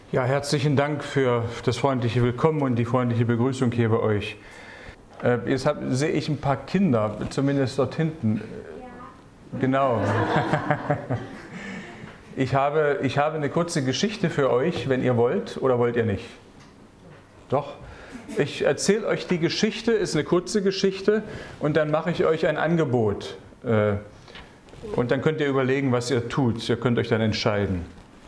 Ja, herzlichen Dank für das freundliche Willkommen und die freundliche Begrüßung hier bei euch. Jetzt sehe ich ein paar Kinder, zumindest dort hinten. Ja. Genau. Ich habe eine kurze Geschichte für euch, wenn ihr wollt, oder wollt ihr nicht? Doch. Ich erzähle euch die Geschichte, ist eine kurze Geschichte, und dann mache ich euch ein Angebot. Und dann könnt ihr überlegen, was ihr tut. Ihr könnt euch dann entscheiden.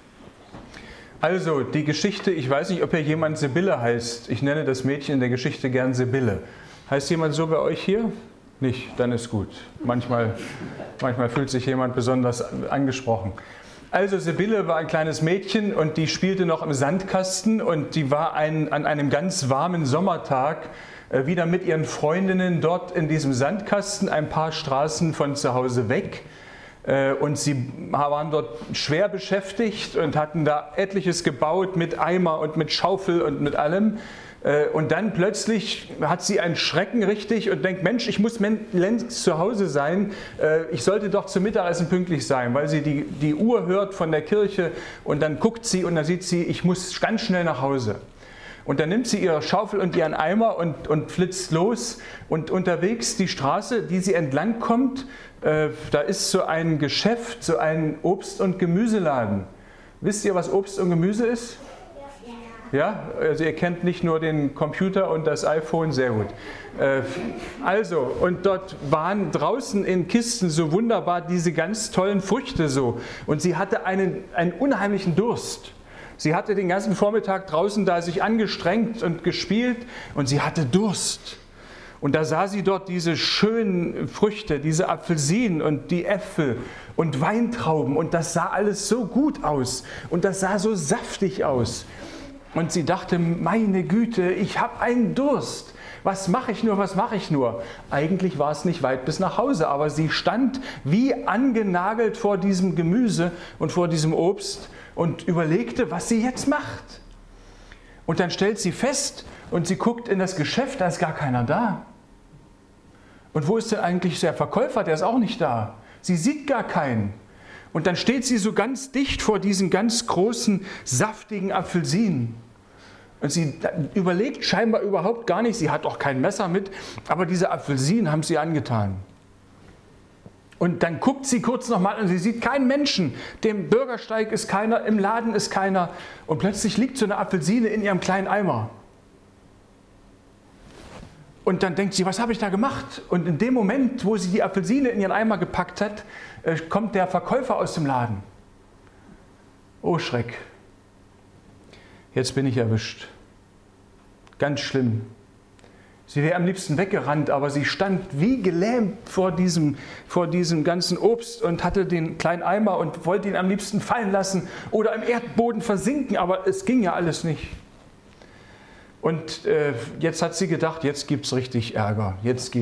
Also, die Geschichte, ich weiß nicht, ob hier jemand Sibylle heißt. Ich nenne das Mädchen in der Geschichte gern Sibylle. Heißt jemand so bei euch hier? Nicht, dann ist gut. Manchmal fühlt sich jemand besonders angesprochen. Also Sibylle war ein kleines Mädchen und die spielte noch im Sandkasten und die war an einem ganz warmen Sommertag wieder mit ihren Freundinnen dort in diesem Sandkasten ein paar Straßen von zu Hause weg. Und sie waren dort schwer beschäftigt und hatten da etliches gebaut mit Eimer und mit Schaufel und mit allem. Und dann plötzlich hat sie einen Schrecken richtig und denkt, Mensch, ich muss längst zu Hause sein, ich sollte doch zum Mittagessen pünktlich sein, weil sie die Uhr hört von der Kirche und dann guckt sie und dann sieht sie, ich muss ganz schnell nach Hause. Und dann nimmt sie ihre Schaufel und ihren Eimer und flitzt los und unterwegs die Straße, die sie entlang kommt, da ist so ein Geschäft, so ein Obst- und Gemüseladen. Wisst ihr, was Obst und Gemüse ist? Ja, also ihr kennt nicht nur den Computer und das iPhone, sehr gut. Also, und dort waren draußen in Kisten so wunderbar diese ganz tollen Früchte so. Und sie hatte einen unheimlichen Durst. Sie hatte den ganzen Vormittag draußen da sich angestrengt und gespielt und sie hatte Durst. Und da sah sie dort diese schönen Früchte, diese Apfelsinen und die Äpfel und Weintrauben und das sah alles so gut aus und das sah so saftig aus. Und sie dachte, meine Güte, ich habe einen Durst. Was mache ich nur, was mache ich nur? Eigentlich war es nicht weit bis nach Hause, aber sie stand wie angenagelt vor diesem Gemüse und vor diesem Obst und überlegte, was sie jetzt macht. Und dann stellt sie fest und sie guckt in das Geschäft, da ist gar keiner da. Und wo ist denn eigentlich der Verkäufer? Der ist auch nicht da. Sie sieht gar keinen. Und dann steht sie so ganz dicht vor diesen ganz großen, saftigen Apfelsinen. Und sie überlegt scheinbar überhaupt gar nicht, sie hat auch kein Messer mit, aber diese Apfelsinen haben sie angetan. Und dann guckt sie kurz nochmal und sie sieht keinen Menschen. Dem Bürgersteig ist keiner, im Laden ist keiner. Und plötzlich liegt so eine Apfelsine in ihrem kleinen Eimer. Und dann denkt sie, was habe ich da gemacht? Und in dem Moment, wo sie die Apfelsine in ihren Eimer gepackt hat, kommt der Verkäufer aus dem Laden. Oh Schreck, jetzt bin ich erwischt. Ganz schlimm. Sie wäre am liebsten weggerannt, aber sie stand wie gelähmt vor diesem ganzen Obst und hatte den kleinen Eimer und wollte ihn am liebsten fallen lassen oder im Erdboden versinken, aber es ging ja alles nicht. Und jetzt hat sie gedacht, jetzt gibt es richtig Ärger,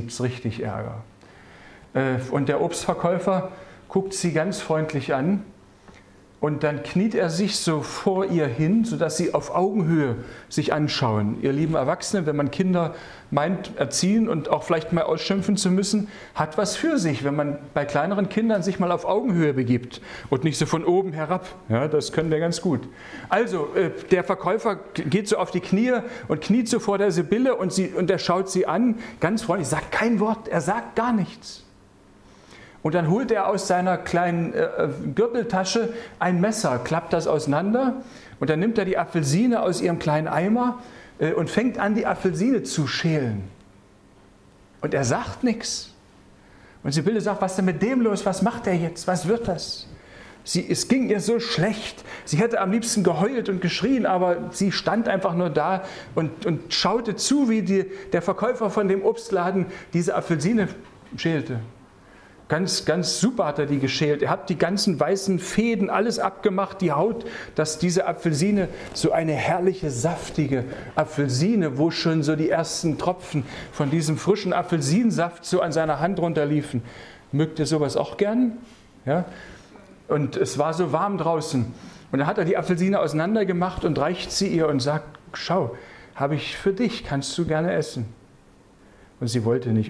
Und der Obstverkäufer guckt sie ganz freundlich an und dann kniet er sich so vor ihr hin, sodass sie auf Augenhöhe sich anschauen. Ihr lieben Erwachsenen, wenn man Kinder meint, erziehen und auch vielleicht mal ausschimpfen zu müssen, hat was für sich, wenn man bei kleineren Kindern sich mal auf Augenhöhe begibt und nicht so von oben herab. Ja, das können wir ganz gut. Also, der Verkäufer geht so auf die Knie und kniet so vor der Sibylle und er schaut sie an, ganz freundlich, sagt kein Wort, er sagt gar nichts. Und dann holt er aus seiner kleinen Gürteltasche ein Messer, klappt das auseinander und dann nimmt er die Apfelsine aus ihrem kleinen Eimer und fängt an, die Apfelsine zu schälen. Und er sagt nichts. Und Sibylle sagt, was ist denn mit dem los? Was macht er jetzt? Was wird das? Es ging ihr so schlecht. Sie hätte am liebsten geheult und geschrien, aber sie stand einfach nur da und schaute zu, wie der Verkäufer von dem Obstladen diese Apfelsine schälte. Ganz, ganz super hat er die geschält. Er hat die ganzen weißen Fäden, alles abgemacht, die Haut, dass diese Apfelsine, so eine herrliche, saftige Apfelsine, wo schon so die ersten Tropfen von diesem frischen Apfelsinensaft so an seiner Hand runterliefen. Mögt ihr sowas auch gern? Ja? Und es war so warm draußen. Und dann hat er die Apfelsine auseinandergemacht und reicht sie ihr und sagt, schau, habe ich für dich, kannst du gerne essen. Und sie wollte nicht.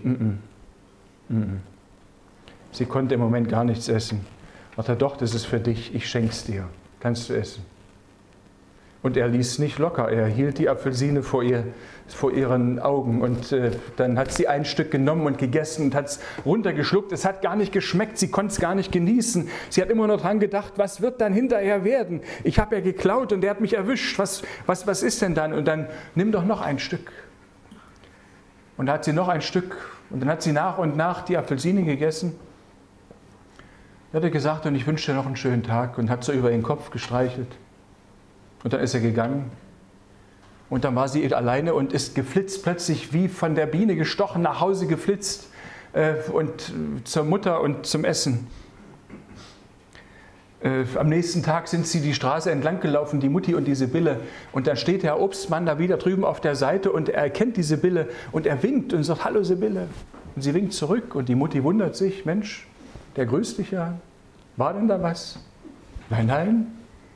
Sie konnte im Moment gar nichts essen. Sagt er, doch, das ist für dich, ich schenk's dir, kannst du essen. Und er ließ nicht locker, er hielt die Apfelsine vor ihren Augen und dann hat sie ein Stück genommen und gegessen und hat es runtergeschluckt. Es hat gar nicht geschmeckt, sie konnte es gar nicht genießen. Sie hat immer nur dran gedacht, was wird dann hinterher werden? Ich habe ja geklaut und der hat mich erwischt, was ist denn dann? Und dann nimm doch noch ein Stück. Und da hat sie noch ein Stück und dann hat sie nach und nach die Apfelsine gegessen. Er hatte gesagt, und ich wünsche dir noch einen schönen Tag und hat so über den Kopf gestreichelt. Und dann ist er gegangen und dann war sie alleine und ist geflitzt, plötzlich wie von der Biene gestochen, nach Hause geflitzt und zur Mutter und zum Essen. Am nächsten Tag sind sie die Straße entlang gelaufen, die Mutti und die Sibylle. Und dann steht der Obstmann da wieder drüben auf der Seite und er erkennt die Sibylle und er winkt und sagt, hallo Sibylle. Und sie winkt zurück und die Mutti wundert sich, Mensch, der grüßt dich ja. War denn da was? Nein, nein.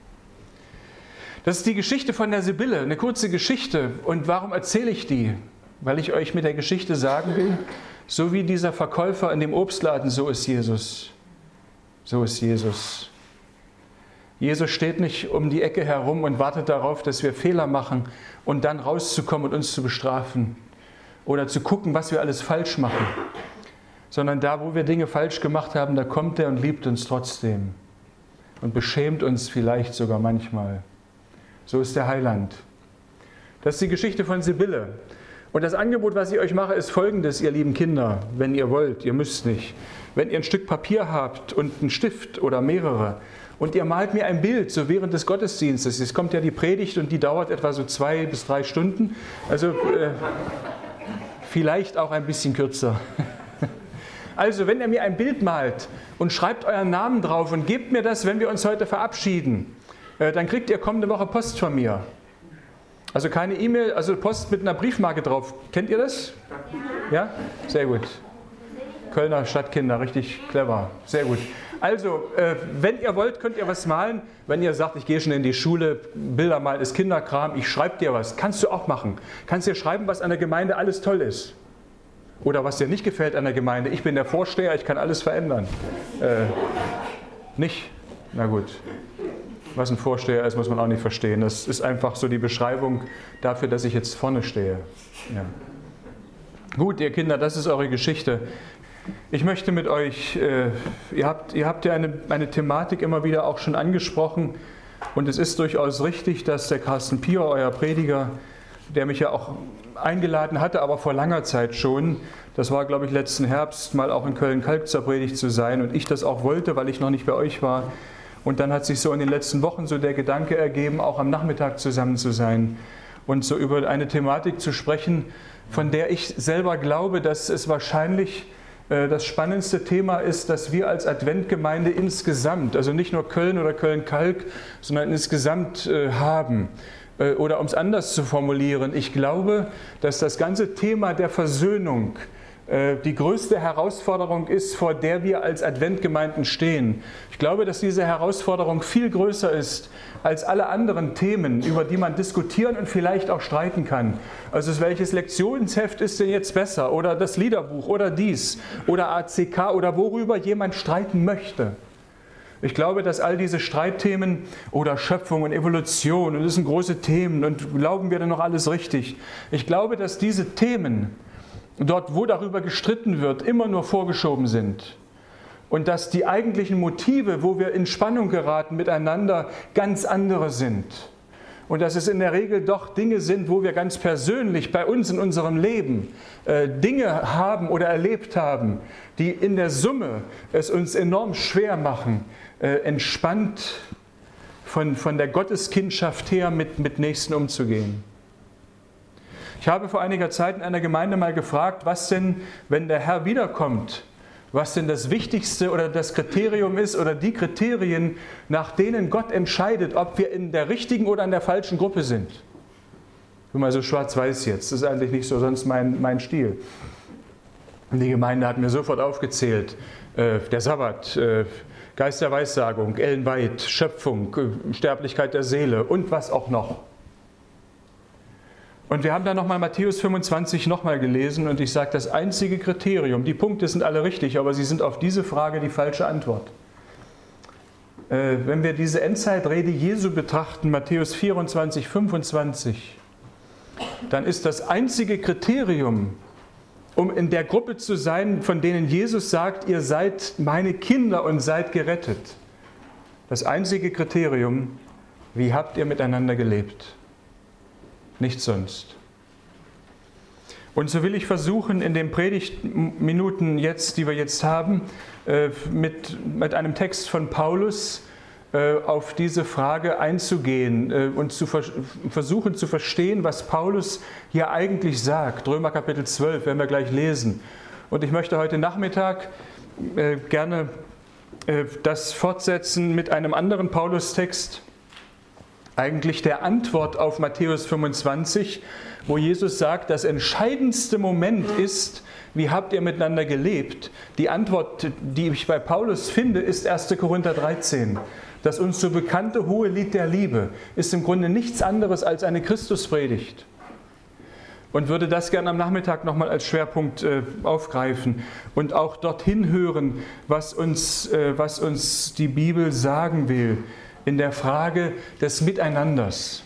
Das ist die Geschichte von der Sibylle, eine kurze Geschichte. Und warum erzähle ich die? Weil ich euch mit der Geschichte sagen will, so wie dieser Verkäufer in dem Obstladen, so ist Jesus. So ist Jesus. Jesus steht nicht um die Ecke herum und wartet darauf, dass wir Fehler machen und dann rauszukommen und uns zu bestrafen oder zu gucken, was wir alles falsch machen. Sondern da, wo wir Dinge falsch gemacht haben, da kommt er und liebt uns trotzdem und beschämt uns vielleicht sogar manchmal. So ist der Heiland. Das ist die Geschichte von Sibylle. Und das Angebot, was ich euch mache, ist folgendes, ihr lieben Kinder, wenn ihr wollt, ihr müsst nicht. Wenn ihr ein Stück Papier habt und einen Stift oder mehrere und ihr malt mir ein Bild, so während des Gottesdienstes, es kommt ja die Predigt und die dauert etwa so 2 bis 3 Stunden, also vielleicht auch ein bisschen kürzer. Also, wenn ihr mir ein Bild malt und schreibt euren Namen drauf und gebt mir das, wenn wir uns heute verabschieden, dann kriegt ihr kommende Woche Post von mir. Also keine E-Mail, also Post mit einer Briefmarke drauf. Kennt ihr das? Ja? Sehr gut. Kölner Stadtkinder, richtig clever. Sehr gut. Also, wenn ihr wollt, könnt ihr was malen. Wenn ihr sagt, ich gehe schon in die Schule, Bilder malen ist Kinderkram, ich schreibe dir was. Kannst du auch machen. Kannst dir schreiben, was an der Gemeinde alles toll ist. Oder was dir nicht gefällt an der Gemeinde. Ich bin der Vorsteher, ich kann alles verändern. Nicht? Na gut. Was ein Vorsteher ist, muss man auch nicht verstehen. Das ist einfach so die Beschreibung dafür, dass ich jetzt vorne stehe. Ja. Gut, ihr Kinder, das ist eure Geschichte. Ich möchte mit euch, ihr habt ja eine Thematik immer wieder auch schon angesprochen und es ist durchaus richtig, dass der Carsten Pier, euer Prediger, der mich ja auch eingeladen hatte, aber vor langer Zeit schon, das war glaube ich letzten Herbst, mal auch in Köln-Kalk zur Predigt zu sein und ich das auch wollte, weil ich noch nicht bei euch war. Und dann hat sich so in den letzten Wochen so der Gedanke ergeben, auch am Nachmittag zusammen zu sein und so über eine Thematik zu sprechen, von der ich selber glaube, dass es wahrscheinlich das spannendste Thema ist, dass wir als Adventgemeinde insgesamt, also nicht nur Köln oder Köln-Kalk, sondern insgesamt haben. Oder um es anders zu formulieren, ich glaube, dass das ganze Thema der Versöhnung die größte Herausforderung ist, vor der wir als Adventgemeinden stehen. Ich glaube, dass diese Herausforderung viel größer ist als alle anderen Themen, über die man diskutieren und vielleicht auch streiten kann. Also welches Lektionsheft ist denn jetzt besser? Oder das Liederbuch oder dies oder ACK oder worüber jemand streiten möchte. Ich glaube, dass all diese Streitthemen oder Schöpfung und Evolution, und das sind große Themen und glauben wir denn noch alles richtig? Ich glaube, dass diese Themen dort, wo darüber gestritten wird, immer nur vorgeschoben sind. Und dass die eigentlichen Motive, wo wir in Spannung geraten miteinander, ganz andere sind. Und dass es in der Regel doch Dinge sind, wo wir ganz persönlich bei uns in unserem Leben Dinge haben oder erlebt haben, die in der Summe es uns enorm schwer machen, entspannt von der Gotteskindschaft her mit Nächsten umzugehen. Ich habe vor einiger Zeit in einer Gemeinde mal gefragt, was denn, wenn der Herr wiederkommt, was denn das Wichtigste oder das Kriterium ist oder die Kriterien, nach denen Gott entscheidet, ob wir in der richtigen oder in der falschen Gruppe sind. Ich bin mal so schwarz-weiß jetzt, das ist eigentlich nicht so sonst mein Stil. Und die Gemeinde hat mir sofort aufgezählt, der Sabbat, Geist der Weissagung, Ellen White, Schöpfung, Sterblichkeit der Seele und was auch noch. Und wir haben dann nochmal Matthäus 25 nochmal gelesen und ich sage, das einzige Kriterium, die Punkte sind alle richtig, aber sie sind auf diese Frage die falsche Antwort. Wenn wir diese Endzeitrede Jesu betrachten, Matthäus 24, 25, dann ist das einzige Kriterium, um in der Gruppe zu sein, von denen Jesus sagt, ihr seid meine Kinder und seid gerettet. Das einzige Kriterium, wie habt ihr miteinander gelebt? Nichts sonst. Und so will ich versuchen, in den Predigtminuten jetzt, die wir jetzt haben, mit einem Text von Paulus auf diese Frage einzugehen und versuchen zu verstehen, was Paulus hier eigentlich sagt. Römer Kapitel 12 werden wir gleich lesen. Und ich möchte heute Nachmittag gerne das fortsetzen mit einem anderen Paulus-Text, eigentlich der Antwort auf Matthäus 25, wo Jesus sagt, das entscheidendste Moment ist, wie habt ihr miteinander gelebt? Die Antwort, die ich bei Paulus finde, ist 1. Korinther 13. Das uns so bekannte hohe Lied der Liebe ist im Grunde nichts anderes als eine Christuspredigt. Und würde das gerne am Nachmittag nochmal als Schwerpunkt aufgreifen und auch dorthin hören, was uns die Bibel sagen will in der Frage des Miteinanders.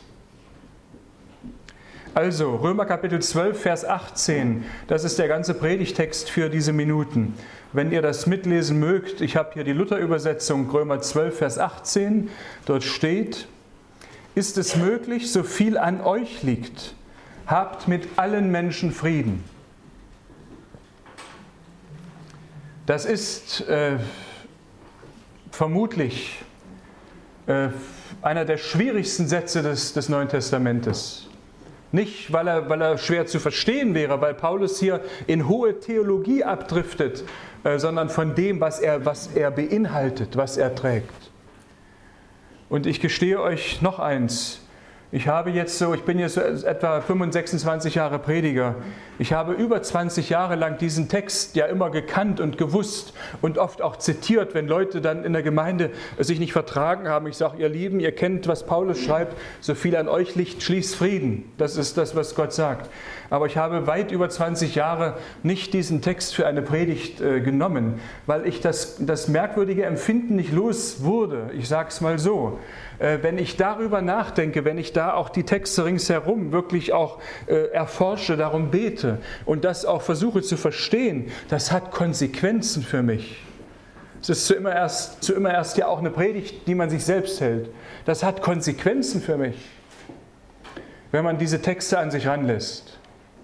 Also, Römer Kapitel 12, Vers 18, das ist der ganze Predigtext für diese Minuten. Wenn ihr das mitlesen mögt, ich habe hier die Luther-Übersetzung, Römer 12, Vers 18, dort steht, ist es möglich, so viel an euch liegt, habt mit allen Menschen Frieden. Das ist vermutlich einer der schwierigsten Sätze des Neuen Testamentes. Nicht, weil er schwer zu verstehen wäre, weil Paulus hier in hohe Theologie abdriftet, sondern von dem, was er beinhaltet, was er trägt. Und ich gestehe euch noch eins. Ich bin jetzt etwa 25 Jahre Prediger. Ich habe über 20 Jahre lang diesen Text ja immer gekannt und gewusst und oft auch zitiert, wenn Leute dann in der Gemeinde sich nicht vertragen haben. Ich sage, ihr Lieben, ihr kennt, was Paulus schreibt, so viel an euch liegt, schließt Frieden. Das ist das, was Gott sagt. Aber ich habe weit über 20 Jahre nicht diesen Text für eine Predigt genommen, weil ich das merkwürdige Empfinden nicht los wurde. Ich sage es mal so. Wenn ich darüber nachdenke, wenn ich da auch die Texte ringsherum wirklich auch erforsche, darum bete und das auch versuche zu verstehen, das hat Konsequenzen für mich. Es ist zuerst ja auch eine Predigt, die man sich selbst hält. Das hat Konsequenzen für mich, wenn man diese Texte an sich ranlässt.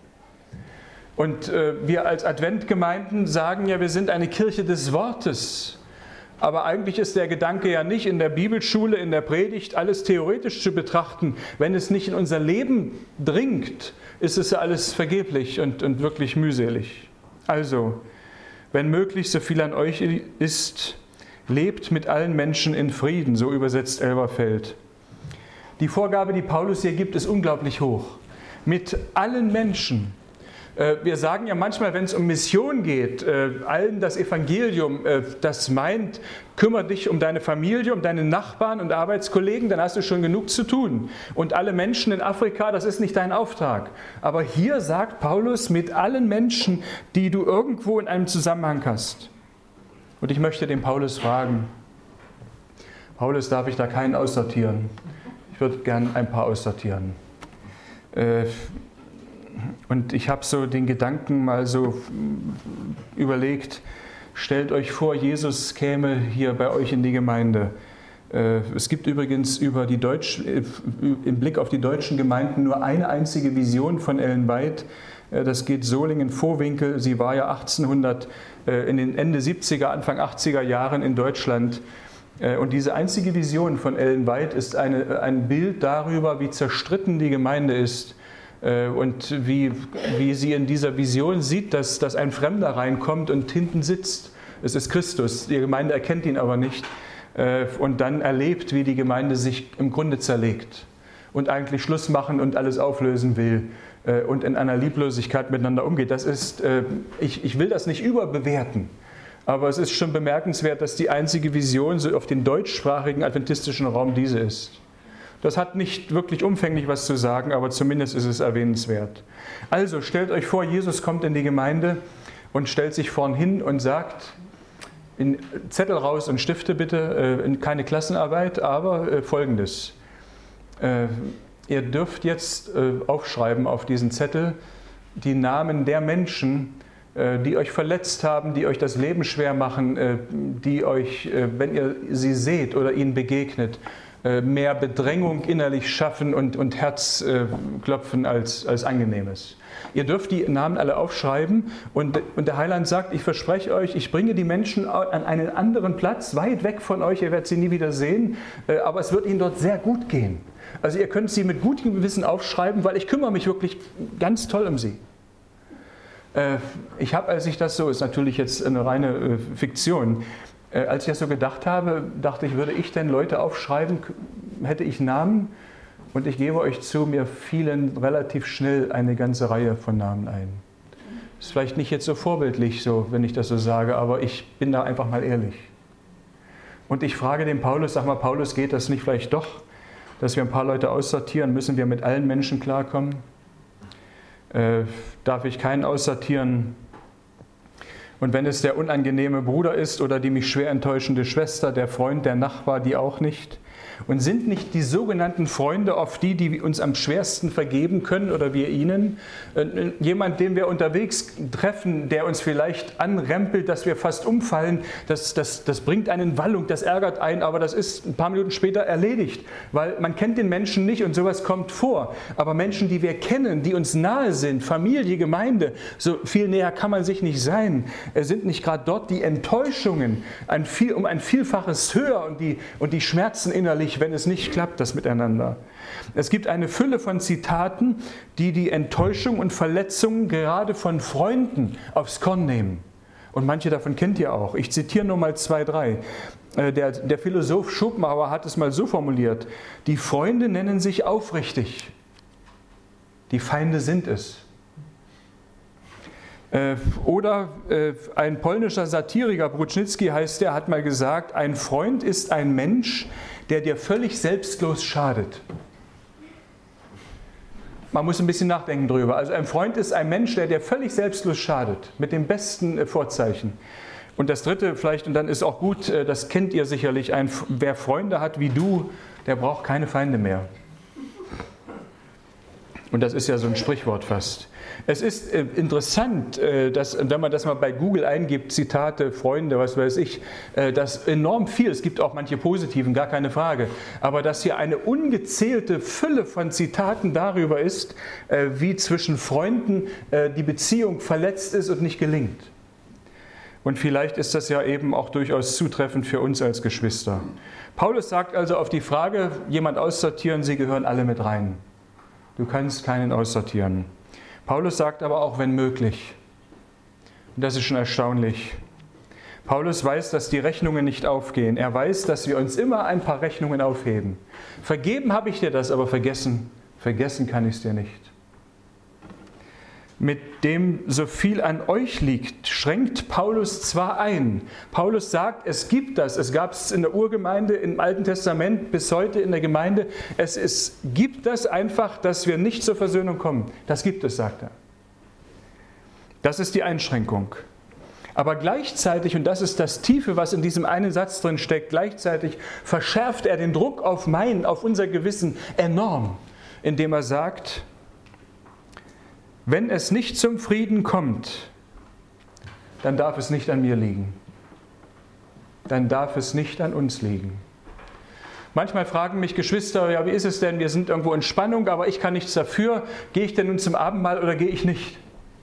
Und wir als Adventgemeinden sagen ja, wir sind eine Kirche des Wortes. Aber eigentlich ist der Gedanke ja nicht in der Bibelschule, in der Predigt, alles theoretisch zu betrachten. Wenn es nicht in unser Leben dringt, ist es ja alles vergeblich und wirklich mühselig. Also, wenn möglich, so viel an euch ist, lebt mit allen Menschen in Frieden, so übersetzt Elberfeld. Die Vorgabe, die Paulus hier gibt, ist unglaublich hoch. Mit allen Menschen. Wir sagen ja manchmal, wenn es um Mission geht, allen das Evangelium, das meint, kümmere dich um deine Familie, um deine Nachbarn und Arbeitskollegen, dann hast du schon genug zu tun. Und alle Menschen in Afrika, das ist nicht dein Auftrag. Aber hier sagt Paulus, mit allen Menschen, die du irgendwo in einem Zusammenhang hast. Und ich möchte den Paulus fragen, Paulus, darf ich da keinen aussortieren? Ich würde gern ein paar aussortieren. Und ich habe so den Gedanken mal so überlegt, stellt euch vor, Jesus käme hier bei euch in die Gemeinde. Es gibt übrigens im Blick auf die deutschen Gemeinden nur eine einzige Vision von Ellen White. Das geht Solingen-Vohwinkel. Sie war ja 1800 in den Ende 70er, Anfang 80er Jahren in Deutschland. Und diese einzige Vision von Ellen White ist ein Bild darüber, wie zerstritten die Gemeinde ist. Und wie sie in dieser Vision sieht, dass ein Fremder reinkommt und hinten sitzt. Es ist Christus, die Gemeinde erkennt ihn aber nicht. Und dann erlebt, wie die Gemeinde sich im Grunde zerlegt und eigentlich Schluss machen und alles auflösen will und in einer Lieblosigkeit miteinander umgeht. Das ist, ich will das nicht überbewerten, aber es ist schon bemerkenswert, dass die einzige Vision so auf den deutschsprachigen adventistischen Raum diese ist. Das hat nicht wirklich umfänglich was zu sagen, aber zumindest ist es erwähnenswert. Also stellt euch vor, Jesus kommt in die Gemeinde und stellt sich vorn hin und sagt, Zettel raus und Stifte bitte, keine Klassenarbeit, aber Folgendes. Ihr dürft jetzt aufschreiben auf diesen Zettel die Namen der Menschen, die euch verletzt haben, die euch das Leben schwer machen, die euch, wenn ihr sie seht oder ihnen begegnet, mehr Bedrängung innerlich schaffen und Herzklopfen als Angenehmes. Ihr dürft die Namen alle aufschreiben und der Heiland sagt, ich verspreche euch, ich bringe die Menschen an einen anderen Platz, weit weg von euch, ihr werdet sie nie wieder sehen, aber es wird ihnen dort sehr gut gehen. Also ihr könnt sie mit gutem Gewissen aufschreiben, weil ich kümmere mich wirklich ganz toll um sie. Ich habe, als ich das so, ist natürlich jetzt eine reine Fiktion, als ich das so gedacht habe, dachte ich, würde ich denn Leute aufschreiben, hätte ich Namen? Und ich gebe euch zu, mir fielen relativ schnell eine ganze Reihe von Namen ein. Ist vielleicht nicht jetzt so vorbildlich, so, wenn ich das so sage, aber ich bin da einfach mal ehrlich. Und ich frage den Paulus, sag mal, Paulus, geht das nicht vielleicht doch, dass wir ein paar Leute aussortieren? Müssen wir mit allen Menschen klarkommen? Darf ich keinen aussortieren? Und wenn es der unangenehme Bruder ist oder die mich schwer enttäuschende Schwester, der Freund, der Nachbar, die auch nicht? Und sind nicht die sogenannten Freunde oft die uns am schwersten vergeben können oder wir ihnen? Jemand, den wir unterwegs treffen, der uns vielleicht anrempelt, dass wir fast umfallen, das bringt einen Wallung, das ärgert einen, aber das ist ein paar Minuten später erledigt, weil man kennt den Menschen nicht und sowas kommt vor. Aber Menschen, die wir kennen, die uns nahe sind, Familie, Gemeinde, so viel näher kann man sich nicht sein, sind nicht gerade dort die Enttäuschungen um ein Vielfaches höher und die Schmerzen innerlich, wenn es nicht klappt, das Miteinander. Es gibt eine Fülle von Zitaten, die Enttäuschung und Verletzungen gerade von Freunden aufs Korn nehmen. Und manche davon kennt ihr auch. Ich zitiere nur mal 2, 3. Der Philosoph Schopenhauer hat es mal so formuliert: Die Freunde nennen sich aufrichtig, die Feinde sind es. Oder ein polnischer Satiriker, Bruczynski heißt der, hat mal gesagt, ein Freund ist ein Mensch, der dir völlig selbstlos schadet. Man muss ein bisschen nachdenken drüber. Also ein Freund ist ein Mensch, der dir völlig selbstlos schadet, mit den besten Vorzeichen. Und das dritte vielleicht, und dann ist auch gut, das kennt ihr sicherlich, wer Freunde hat wie du, der braucht keine Feinde mehr. Und das ist ja so ein Sprichwort fast. Es ist interessant, dass, wenn man das mal bei Google eingibt, Zitate, Freunde, was weiß ich, dass enorm viel, es gibt auch manche positiven, gar keine Frage, aber dass hier eine ungezählte Fülle von Zitaten darüber ist, wie zwischen Freunden die Beziehung verletzt ist und nicht gelingt. Und vielleicht ist das ja eben auch durchaus zutreffend für uns als Geschwister. Paulus sagt also auf die Frage, jemand aussortieren, sie gehören alle mit rein. Du kannst keinen aussortieren. Paulus sagt aber auch, wenn möglich. Und das ist schon erstaunlich. Paulus weiß, dass die Rechnungen nicht aufgehen. Er weiß, dass wir uns immer ein paar Rechnungen aufheben. Vergeben habe ich dir das, aber vergessen kann ich es dir nicht. Mit dem so viel an euch liegt, schränkt Paulus zwar ein. Paulus sagt, es gibt das. Es gab es in der Urgemeinde, im Alten Testament, bis heute in der Gemeinde. Gibt das einfach, dass wir nicht zur Versöhnung kommen. Das gibt es, sagt er. Das ist die Einschränkung. Aber gleichzeitig, und das ist das Tiefe, was in diesem einen Satz drin steckt, gleichzeitig verschärft er den Druck auf unser Gewissen enorm, indem er sagt, wenn es nicht zum Frieden kommt, dann darf es nicht an mir liegen. Dann darf es nicht an uns liegen. Manchmal fragen mich Geschwister, ja, wie ist es denn, wir sind irgendwo in Spannung, aber ich kann nichts dafür. Gehe ich denn nun zum Abendmahl oder gehe ich nicht?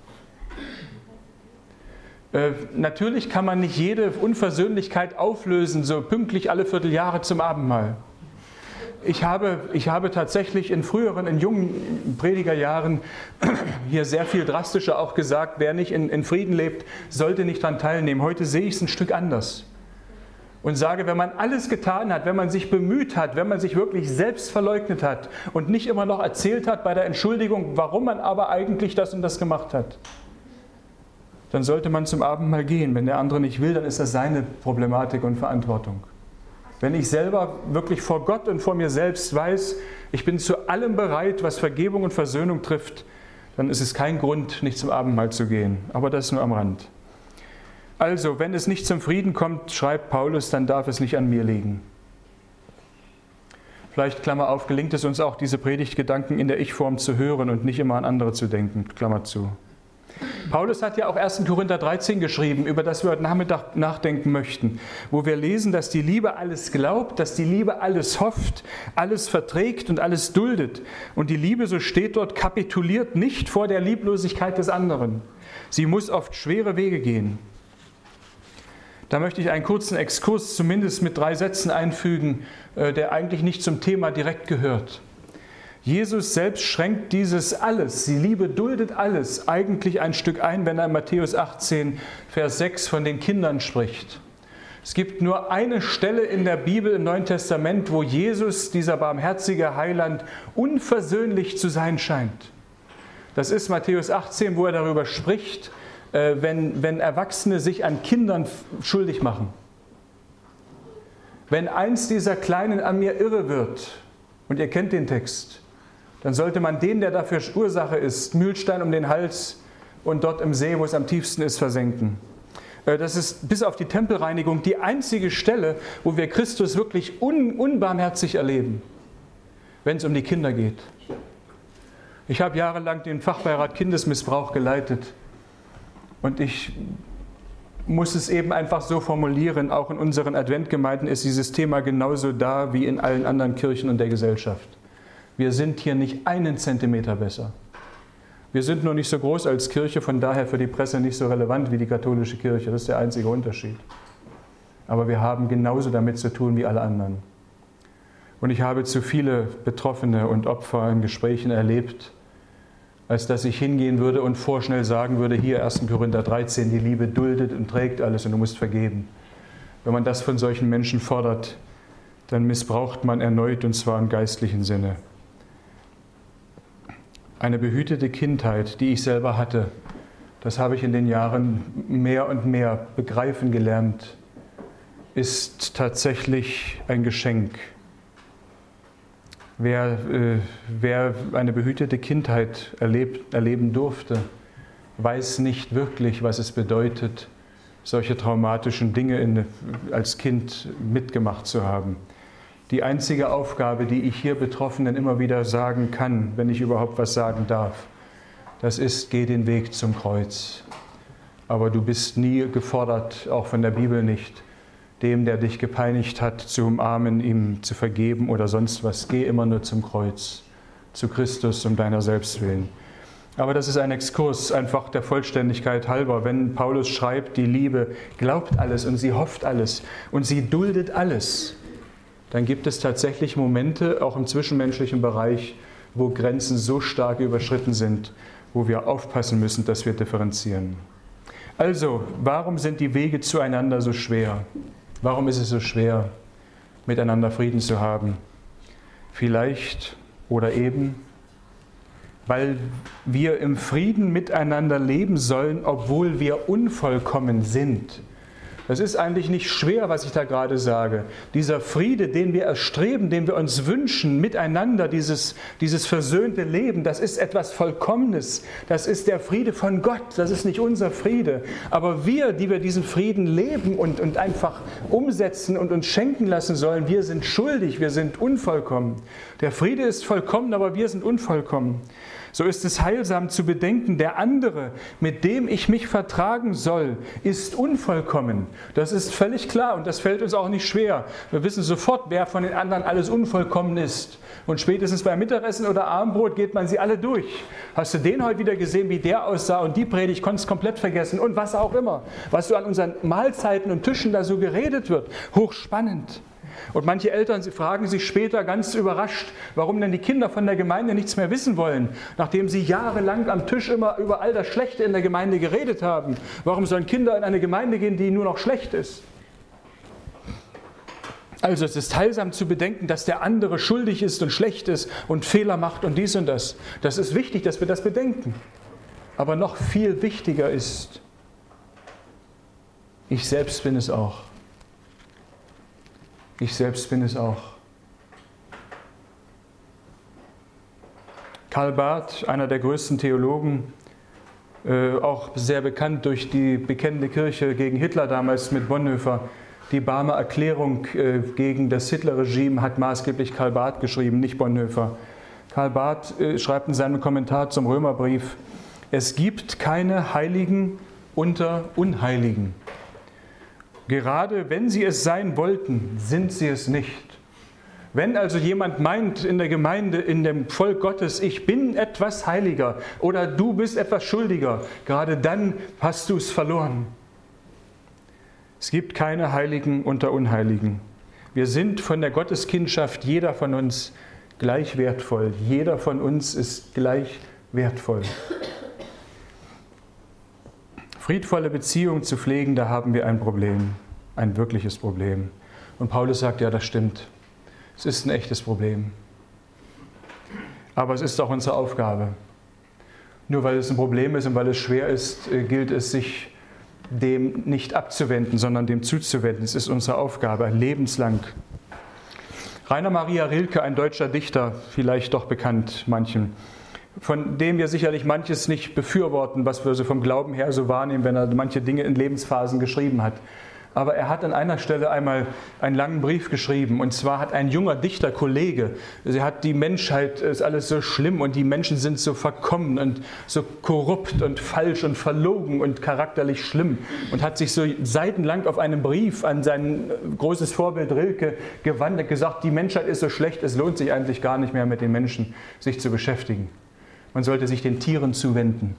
Natürlich kann man nicht jede Unversöhnlichkeit auflösen, so pünktlich alle Vierteljahre zum Abendmahl. Ich habe tatsächlich in jungen Predigerjahren hier sehr viel drastischer auch gesagt, wer nicht in Frieden lebt, sollte nicht daran teilnehmen. Heute sehe ich es ein Stück anders und sage, wenn man alles getan hat, wenn man sich bemüht hat, wenn man sich wirklich selbst verleugnet hat und nicht immer noch erzählt hat bei der Entschuldigung, warum man aber eigentlich das und das gemacht hat, dann sollte man zum Abendmahl gehen. Wenn der andere nicht will, dann ist das seine Problematik und Verantwortung. Wenn ich selber wirklich vor Gott und vor mir selbst weiß, ich bin zu allem bereit, was Vergebung und Versöhnung trifft, dann ist es kein Grund, nicht zum Abendmahl zu gehen. Aber das nur am Rand. Also, wenn es nicht zum Frieden kommt, schreibt Paulus, dann darf es nicht an mir liegen. Vielleicht, Klammer auf, gelingt es uns auch, diese Predigtgedanken in der Ich-Form zu hören und nicht immer an andere zu denken, Klammer zu. Paulus hat ja auch 1. Korinther 13 geschrieben, über das wir heute Nachmittag nachdenken möchten, wo wir lesen, dass die Liebe alles glaubt, dass die Liebe alles hofft, alles verträgt und alles duldet. Und die Liebe, so steht dort, kapituliert nicht vor der Lieblosigkeit des anderen. Sie muss oft schwere Wege gehen. Da möchte ich einen kurzen Exkurs zumindest mit 3 Sätzen einfügen, der eigentlich nicht zum Thema direkt gehört. Jesus selbst schränkt dieses alles, die Liebe duldet alles, eigentlich ein Stück ein, wenn er in Matthäus 18, Vers 6 von den Kindern spricht. Es gibt nur eine Stelle in der Bibel im Neuen Testament, wo Jesus, dieser barmherzige Heiland, unversöhnlich zu sein scheint. Das ist Matthäus 18, wo er darüber spricht, wenn Erwachsene sich an Kindern schuldig machen. Wenn eins dieser Kleinen an mir irre wird, und ihr kennt den Text, dann sollte man den, der dafür Ursache ist, Mühlstein um den Hals und dort im See, wo es am tiefsten ist, versenken. Das ist bis auf die Tempelreinigung die einzige Stelle, wo wir Christus wirklich unbarmherzig erleben, wenn es um die Kinder geht. Ich habe jahrelang den Fachbeirat Kindesmissbrauch geleitet und ich muss es eben einfach so formulieren, auch in unseren Adventgemeinden ist dieses Thema genauso da wie in allen anderen Kirchen und der Gesellschaft. Wir sind hier nicht einen Zentimeter besser. Wir sind nur nicht so groß als Kirche, von daher für die Presse nicht so relevant wie die katholische Kirche. Das ist der einzige Unterschied. Aber wir haben genauso damit zu tun wie alle anderen. Und ich habe zu viele Betroffene und Opfer in Gesprächen erlebt, als dass ich hingehen würde und vorschnell sagen würde, hier 1. Korinther 13, die Liebe duldet und trägt alles und du musst vergeben. Wenn man das von solchen Menschen fordert, dann missbraucht man erneut, und zwar im geistlichen Sinne. Eine behütete Kindheit, die ich selber hatte, das habe ich in den Jahren mehr und mehr begreifen gelernt, ist tatsächlich ein Geschenk. Wer eine behütete Kindheit erleben durfte, weiß nicht wirklich, was es bedeutet, solche traumatischen Dinge als Kind mitgemacht zu haben. Die einzige Aufgabe, die ich hier Betroffenen immer wieder sagen kann, wenn ich überhaupt was sagen darf, das ist, geh den Weg zum Kreuz. Aber du bist nie gefordert, auch von der Bibel nicht, dem, der dich gepeinigt hat, zu umarmen, ihm zu vergeben oder sonst was. Geh immer nur zum Kreuz, zu Christus um deiner selbst willen. Aber das ist ein Exkurs, einfach der Vollständigkeit halber. Wenn Paulus schreibt, die Liebe glaubt alles und sie hofft alles und sie duldet alles, dann gibt es tatsächlich Momente, auch im zwischenmenschlichen Bereich, wo Grenzen so stark überschritten sind, wo wir aufpassen müssen, dass wir differenzieren. Also, warum sind die Wege zueinander so schwer? Warum ist es so schwer, miteinander Frieden zu haben? Vielleicht oder eben, weil wir im Frieden miteinander leben sollen, obwohl wir unvollkommen sind. Das ist eigentlich nicht schwer, was ich da gerade sage. Dieser Friede, den wir erstreben, den wir uns wünschen, miteinander, dieses versöhnte Leben, das ist etwas Vollkommenes. Das ist der Friede von Gott, das ist nicht unser Friede. Aber wir, die wir diesen Frieden leben und einfach umsetzen und uns schenken lassen sollen, wir sind schuldig, wir sind unvollkommen. Der Friede ist vollkommen, aber wir sind unvollkommen. So ist es heilsam zu bedenken, der andere, mit dem ich mich vertragen soll, ist unvollkommen. Das ist völlig klar und das fällt uns auch nicht schwer. Wir wissen sofort, wer von den anderen alles unvollkommen ist. Und spätestens beim Mittagessen oder Abendbrot geht man sie alle durch. Hast du den heute wieder gesehen, wie der aussah und die Predigt konntest komplett vergessen und was auch immer. Was so an unseren Mahlzeiten und Tischen da so geredet wird. Hochspannend. Und manche Eltern fragen sich später ganz überrascht, warum denn die Kinder von der Gemeinde nichts mehr wissen wollen, nachdem sie jahrelang am Tisch immer über all das Schlechte in der Gemeinde geredet haben. Warum sollen Kinder in eine Gemeinde gehen, die nur noch schlecht ist? Also es ist heilsam zu bedenken, dass der andere schuldig ist und schlecht ist und Fehler macht und dies und das. Das ist wichtig, dass wir das bedenken. Aber noch viel wichtiger ist, ich selbst bin es auch. Ich selbst bin es auch. Karl Barth, einer der größten Theologen auch sehr bekannt durch die bekennende Kirche gegen Hitler damals mit Bonhoeffer. Die Barmer Erklärung gegen das Hitlerregime hat maßgeblich Karl Barth geschrieben, nicht Bonhoeffer. Karl Barth schreibt in seinem Kommentar zum Römerbrief: Es gibt keine Heiligen unter Unheiligen. Gerade wenn sie es sein wollten, sind sie es nicht. Wenn also jemand meint in der Gemeinde, in dem Volk Gottes, ich bin etwas heiliger oder du bist etwas schuldiger, gerade dann hast du es verloren. Es gibt keine Heiligen unter Unheiligen. Wir sind von der Gotteskindschaft, jeder von uns, gleich wertvoll. Jeder von uns ist gleich wertvoll. Friedvolle Beziehungen zu pflegen, da haben wir ein Problem, ein wirkliches Problem. Und Paulus sagt, ja, das stimmt. Es ist ein echtes Problem. Aber es ist auch unsere Aufgabe. Nur weil es ein Problem ist und weil es schwer ist, gilt es, sich dem nicht abzuwenden, sondern dem zuzuwenden. Es ist unsere Aufgabe, lebenslang. Rainer Maria Rilke, ein deutscher Dichter, vielleicht doch bekannt manchen, von dem wir sicherlich manches nicht befürworten, was wir so vom Glauben her so wahrnehmen, wenn er manche Dinge in Lebensphasen geschrieben hat. Aber er hat an einer Stelle einmal einen langen Brief geschrieben, und zwar hat ein junger Dichterkollege, er hat die Menschheit, ist alles so schlimm und die Menschen sind so verkommen und so korrupt und falsch und verlogen und charakterlich schlimm, und hat sich so seitenlang auf einen Brief an sein großes Vorbild Rilke gewandt, gesagt, die Menschheit ist so schlecht, es lohnt sich eigentlich gar nicht mehr mit den Menschen sich zu beschäftigen. Man sollte sich den Tieren zuwenden.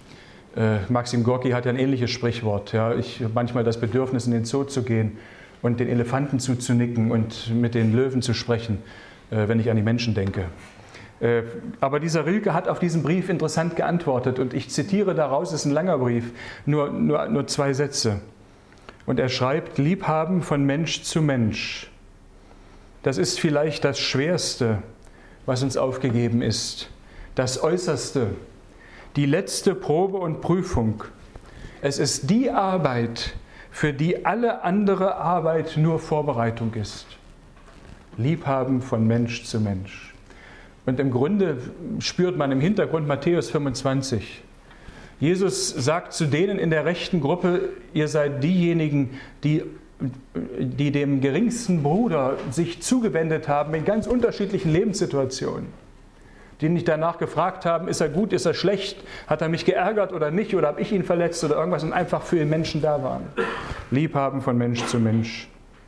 Maxim Gorki hat ja ein ähnliches Sprichwort. Ja, ich habe manchmal das Bedürfnis, in den Zoo zu gehen und den Elefanten zuzunicken und mit den Löwen zu sprechen, wenn ich an die Menschen denke. Aber dieser Rilke hat auf diesen Brief interessant geantwortet, und ich zitiere daraus, es ist ein langer Brief, nur 2 Sätze. Und er schreibt: Liebhaben von Mensch zu Mensch. Das ist vielleicht das Schwerste, was uns aufgegeben ist. Das Äußerste. Die letzte Probe und Prüfung. Es ist die Arbeit, für die alle andere Arbeit nur Vorbereitung ist. Liebhaben von Mensch zu Mensch. Und im Grunde spürt man im Hintergrund Matthäus 25. Jesus sagt zu denen in der rechten Gruppe, ihr seid diejenigen, die dem geringsten Bruder sich zugewendet haben in ganz unterschiedlichen Lebenssituationen. Die nicht danach gefragt haben, ist er gut, ist er schlecht, hat er mich geärgert oder nicht, oder habe ich ihn verletzt oder irgendwas, und einfach für den Menschen da waren. Liebhaben von Mensch zu Mensch.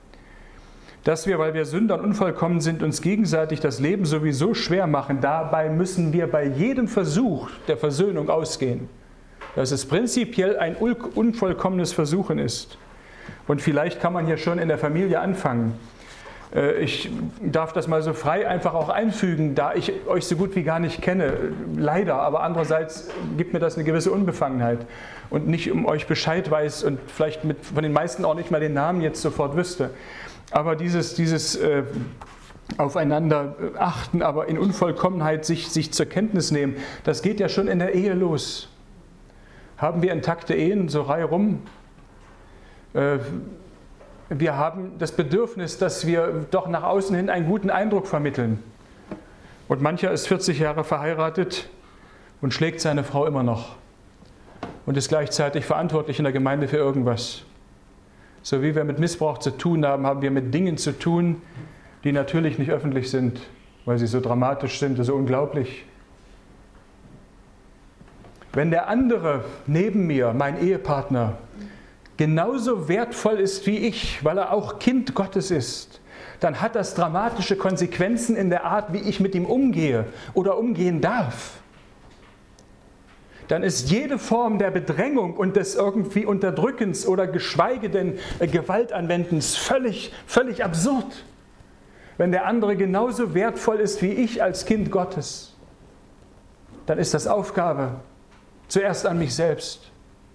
Dass wir, weil wir Sünder und unvollkommen sind, uns gegenseitig das Leben sowieso schwer machen, dabei müssen wir bei jedem Versuch der Versöhnung ausgehen. Dass es prinzipiell ein unvollkommenes Versuchen ist. Und vielleicht kann man hier schon in der Familie anfangen. Ich darf das mal so frei einfach auch einfügen, da ich euch so gut wie gar nicht kenne, leider, aber andererseits gibt mir das eine gewisse Unbefangenheit und nicht um euch Bescheid weiß und vielleicht von den meisten auch nicht mal den Namen jetzt sofort wüsste. Aber dieses aufeinander achten, aber in Unvollkommenheit sich zur Kenntnis nehmen, das geht ja schon in der Ehe los. Haben wir intakte Ehen so reihum? Wir haben das Bedürfnis, dass wir doch nach außen hin einen guten Eindruck vermitteln. Und mancher ist 40 Jahre verheiratet und schlägt seine Frau immer noch und ist gleichzeitig verantwortlich in der Gemeinde für irgendwas. So wie wir mit Missbrauch zu tun haben, haben wir mit Dingen zu tun, die natürlich nicht öffentlich sind, weil sie so dramatisch sind, so unglaublich. Wenn der andere neben mir, mein Ehepartner, genauso wertvoll ist wie ich, weil er auch Kind Gottes ist, dann hat das dramatische Konsequenzen in der Art, wie ich mit ihm umgehe oder umgehen darf. Dann ist jede Form der Bedrängung und des irgendwie Unterdrückens oder geschweige denn Gewaltanwendens völlig absurd. Wenn der andere genauso wertvoll ist wie ich als Kind Gottes, dann ist das Aufgabe zuerst an mich selbst.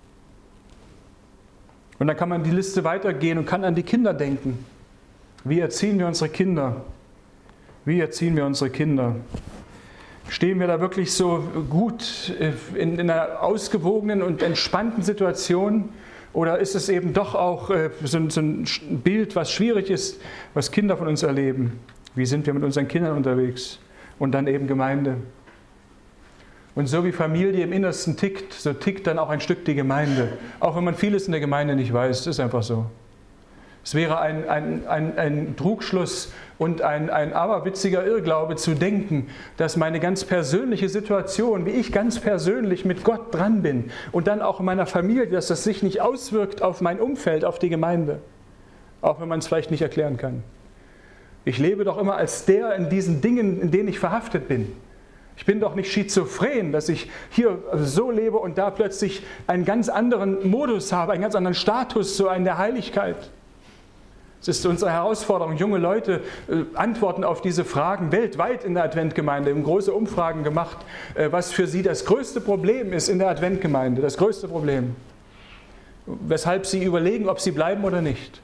Und dann kann man die Liste weitergehen und kann an die Kinder denken. Wie erziehen wir unsere Kinder? Wie erziehen wir unsere Kinder? Stehen wir da wirklich so gut in einer ausgewogenen und entspannten Situation? Oder ist es eben doch auch so ein Bild, was schwierig ist, was Kinder von uns erleben? Wie sind wir mit unseren Kindern unterwegs? Und dann eben Gemeinde. Und so wie Familie im Innersten tickt, so tickt dann auch ein Stück die Gemeinde. Auch wenn man vieles in der Gemeinde nicht weiß, das ist einfach so. Es wäre ein Trugschluss und ein aberwitziger Irrglaube zu denken, dass meine ganz persönliche Situation, wie ich ganz persönlich mit Gott dran bin und dann auch in meiner Familie, dass das sich nicht auswirkt auf mein Umfeld, auf die Gemeinde. Auch wenn man es vielleicht nicht erklären kann. Ich lebe doch immer als der in diesen Dingen, in denen ich verhaftet bin. Ich bin doch nicht schizophren, dass ich hier so lebe und da plötzlich einen ganz anderen Modus habe, einen ganz anderen Status, so einen der Heiligkeit. Es ist unsere Herausforderung, junge Leute antworten auf diese Fragen weltweit in der Adventgemeinde. Wir haben große Umfragen gemacht, was für sie das größte Problem ist in der Adventgemeinde, das größte Problem. Weshalb sie überlegen, ob sie bleiben oder nicht.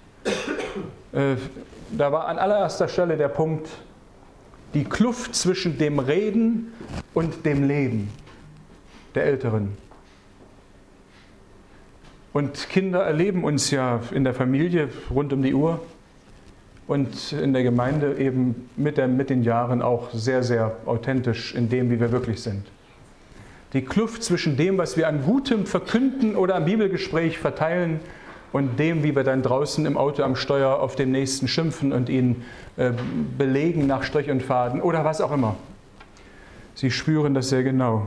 Da war an allererster Stelle der Punkt, die Kluft zwischen dem Reden und dem Leben der Älteren. Und Kinder erleben uns ja in der Familie rund um die Uhr und in der Gemeinde eben mit den Jahren auch sehr, sehr authentisch in dem, wie wir wirklich sind. Die Kluft zwischen dem, was wir an Gutem verkünden oder am Bibelgespräch verteilen und dem, wie wir dann draußen im Auto am Steuer auf den Nächsten schimpfen und ihn belegen nach Strich und Faden oder was auch immer. Sie spüren das sehr genau.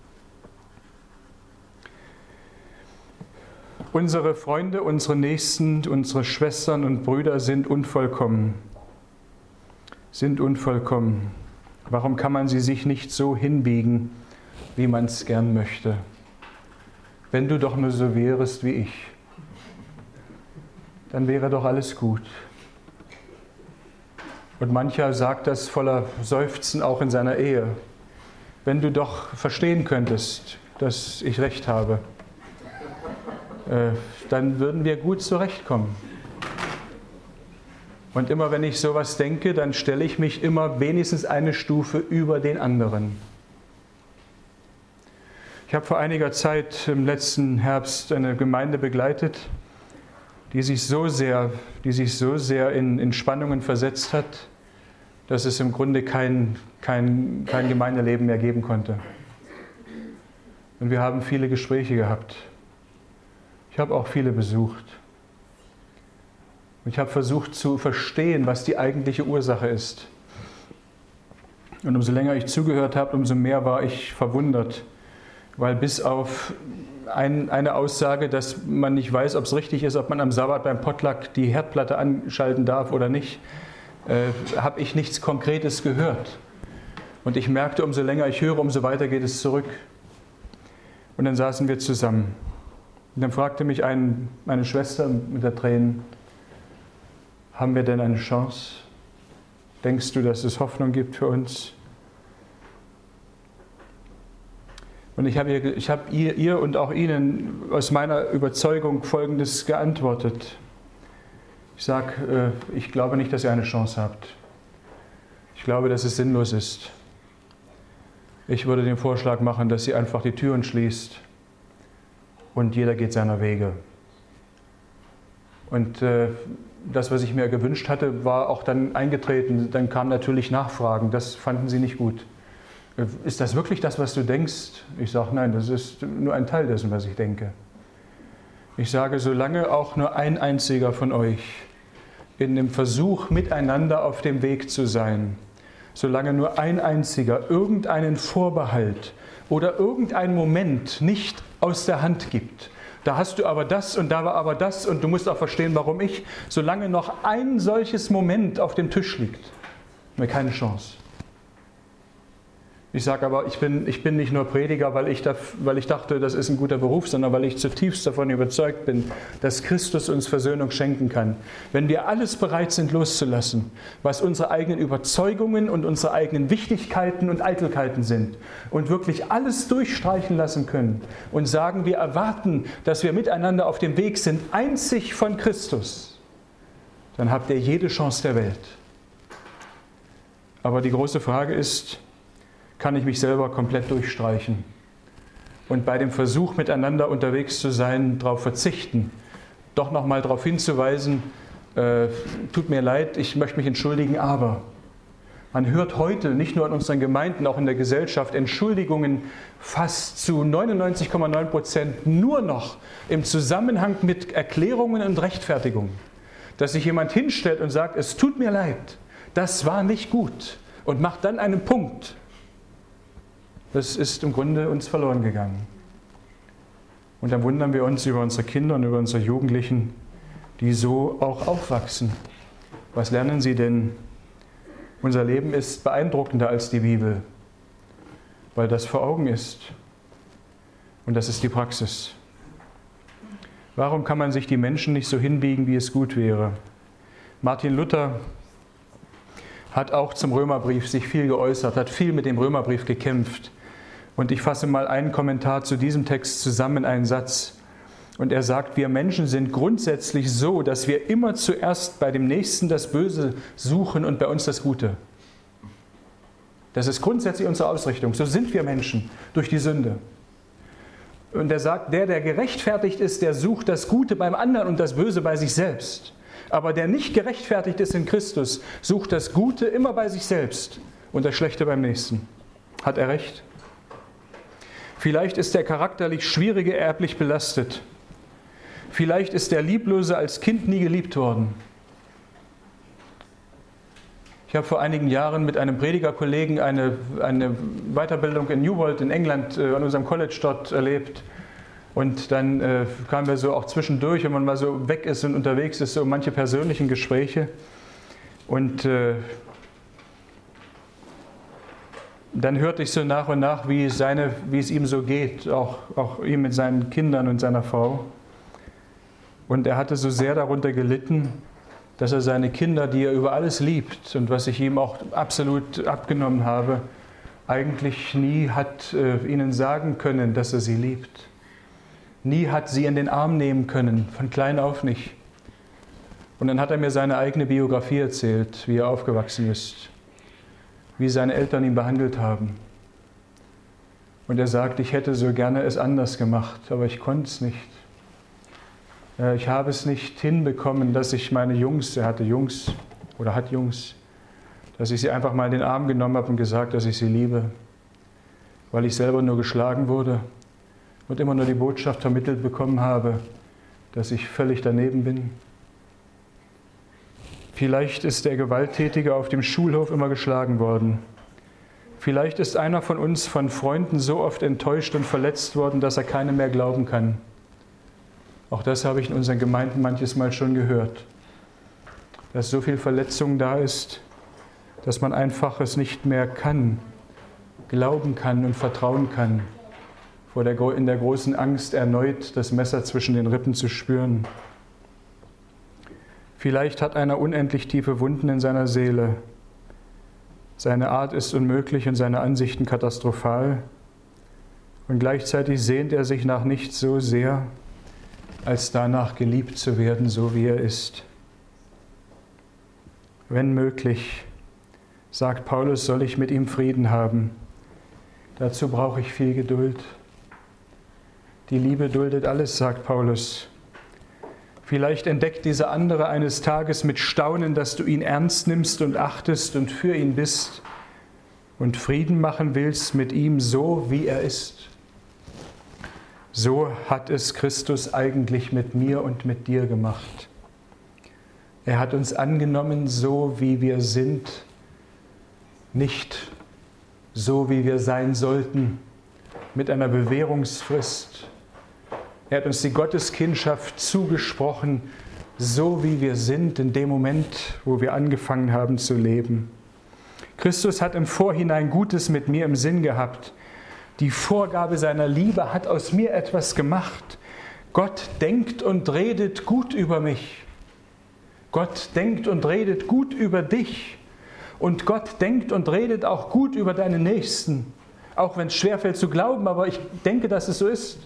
Unsere Freunde, unsere Nächsten, unsere Schwestern und Brüder sind unvollkommen. Sind unvollkommen. Warum kann man sie sich nicht so hinbiegen, wie man es gern möchte? Wenn du doch nur so wärest wie ich, dann wäre doch alles gut. Und mancher sagt das voller Seufzen auch in seiner Ehe. Wenn du doch verstehen könntest, dass ich recht habe, dann würden wir gut zurechtkommen. Und immer wenn ich sowas denke, dann stelle ich mich immer wenigstens eine Stufe über den anderen. Ich habe vor einiger Zeit im letzten Herbst eine Gemeinde begleitet, die sich so sehr in Spannungen versetzt hat, dass es im Grunde kein Gemeindeleben mehr geben konnte. Und wir haben viele Gespräche gehabt. Ich habe auch viele besucht. Und ich habe versucht zu verstehen, was die eigentliche Ursache ist. Und umso länger ich zugehört habe, umso mehr war ich verwundert, weil bis auf eine Aussage, dass man nicht weiß, ob es richtig ist, ob man am Sabbat beim Potluck die Herdplatte anschalten darf oder nicht, habe ich nichts Konkretes gehört. Und ich merkte, umso länger ich höre, umso weiter geht es zurück. Und dann saßen wir zusammen. Und dann fragte mich meine Schwester mit der Tränen, haben wir denn eine Chance? Denkst du, dass es Hoffnung gibt für uns? Und ich habe ihr und auch Ihnen aus meiner Überzeugung Folgendes geantwortet. Ich sage, ich glaube nicht, dass ihr eine Chance habt. Ich glaube, dass es sinnlos ist. Ich würde den Vorschlag machen, dass sie einfach die Türen schließt und jeder geht seiner Wege. Und das, was ich mir gewünscht hatte, war auch dann eingetreten. Dann kamen natürlich Nachfragen, das fanden sie nicht gut. Ist das wirklich das, was du denkst? Ich sage, nein, das ist nur ein Teil dessen, was ich denke. Ich sage, solange auch nur ein einziger von euch in dem Versuch, miteinander auf dem Weg zu sein, solange nur ein einziger irgendeinen Vorbehalt oder irgendeinen Moment nicht aus der Hand gibt, da hast du aber das und da war aber das und du musst auch verstehen, warum ich, solange noch ein solches Moment auf dem Tisch liegt, haben wir keine Chance. Ich sage aber, ich bin nicht nur Prediger, weil ich dachte, das ist ein guter Beruf, sondern weil ich zutiefst davon überzeugt bin, dass Christus uns Versöhnung schenken kann. Wenn wir alles bereit sind loszulassen, was unsere eigenen Überzeugungen und unsere eigenen Wichtigkeiten und Eitelkeiten sind und wirklich alles durchstreichen lassen können und sagen, wir erwarten, dass wir miteinander auf dem Weg sind, einzig von Christus, dann habt ihr jede Chance der Welt. Aber die große Frage ist, kann ich mich selber komplett durchstreichen und bei dem Versuch, miteinander unterwegs zu sein, darauf verzichten, doch nochmal darauf hinzuweisen, tut mir leid, ich möchte mich entschuldigen, aber Man hört heute, nicht nur in unseren Gemeinden, auch in der Gesellschaft, Entschuldigungen fast zu 99,9% nur noch im Zusammenhang mit Erklärungen und Rechtfertigungen. Dass sich jemand hinstellt und sagt, es tut mir leid, das war nicht gut und macht dann einen Punkt. Das ist im Grunde uns verloren gegangen. Und dann wundern wir uns über unsere Kinder und über unsere Jugendlichen, die so auch aufwachsen. Was lernen sie denn? Unser Leben ist beeindruckender als die Bibel, weil das vor Augen ist. Und das ist die Praxis. Warum kann man sich die Menschen nicht so hinbiegen, wie es gut wäre? Martin Luther hat auch zum Römerbrief sich viel geäußert, hat viel mit dem Römerbrief gekämpft. Und ich fasse mal einen Kommentar zu diesem Text zusammen, einen Satz. Und er sagt, wir Menschen sind grundsätzlich so, dass wir immer zuerst bei dem Nächsten das Böse suchen und bei uns das Gute. Das ist grundsätzlich unsere Ausrichtung. So sind wir Menschen durch die Sünde. Und er sagt, der gerechtfertigt ist, der sucht das Gute beim anderen und das Böse bei sich selbst. Aber der nicht gerechtfertigt ist in Christus, sucht das Gute immer bei sich selbst und das Schlechte beim Nächsten. Hat er recht? Vielleicht ist der charakterlich Schwierige erblich belastet. Vielleicht ist der Lieblose als Kind nie geliebt worden. Ich habe vor einigen Jahren mit einem Predigerkollegen eine Weiterbildung in Newbold in England an unserem College dort erlebt. Und dann kamen wir so auch zwischendurch, wenn man mal so weg ist und unterwegs ist, so manche persönlichen Gespräche. Und dann hörte ich so nach und nach, wie es ihm so geht, auch ihm mit seinen Kindern und seiner Frau. Und er hatte so sehr darunter gelitten, dass er seine Kinder, die er über alles liebt und was ich ihm auch absolut abgenommen habe, eigentlich nie hat ihnen sagen können, dass er sie liebt. Nie hat sie in den Arm nehmen können, von klein auf nicht. Und dann hat er mir seine eigene Biografie erzählt, wie er aufgewachsen ist, wie seine Eltern ihn behandelt haben. Und er sagt, ich hätte so gerne es anders gemacht, aber ich konnte es nicht. Ich habe es nicht hinbekommen, dass ich meine Jungs, er hatte Jungs oder hat Jungs, dass ich sie einfach mal in den Arm genommen habe und gesagt, dass ich sie liebe, weil ich selber nur geschlagen wurde und immer nur die Botschaft vermittelt bekommen habe, dass ich völlig daneben bin. Vielleicht ist der Gewalttätige auf dem Schulhof immer geschlagen worden. Vielleicht ist einer von uns von Freunden so oft enttäuscht und verletzt worden, dass er keinem mehr glauben kann. Auch das habe ich in unseren Gemeinden manches Mal schon gehört, dass so viel Verletzung da ist, dass man einfach es nicht mehr kann, glauben kann und vertrauen kann, in der großen Angst erneut das Messer zwischen den Rippen zu spüren. Vielleicht hat einer unendlich tiefe Wunden in seiner Seele. Seine Art ist unmöglich und seine Ansichten katastrophal. Und gleichzeitig sehnt er sich nach nichts so sehr, als danach geliebt zu werden, so wie er ist. Wenn möglich, sagt Paulus, soll ich mit ihm Frieden haben. Dazu brauche ich viel Geduld. Die Liebe duldet alles, sagt Paulus. Vielleicht entdeckt dieser andere eines Tages mit Staunen, dass du ihn ernst nimmst und achtest und für ihn bist und Frieden machen willst mit ihm so, wie er ist. So hat es Christus eigentlich mit mir und mit dir gemacht. Er hat uns angenommen, so wie wir sind, nicht so, wie wir sein sollten, mit einer Bewährungsfrist. Er hat uns die Gotteskindschaft zugesprochen, so wie wir sind, in dem Moment, wo wir angefangen haben zu leben. Christus hat im Vorhinein Gutes mit mir im Sinn gehabt. Die Vorgabe seiner Liebe hat aus mir etwas gemacht. Gott denkt und redet gut über mich. Gott denkt und redet gut über dich. Und Gott denkt und redet auch gut über deinen Nächsten. Auch wenn es schwerfällt zu glauben, aber ich denke, dass es so ist.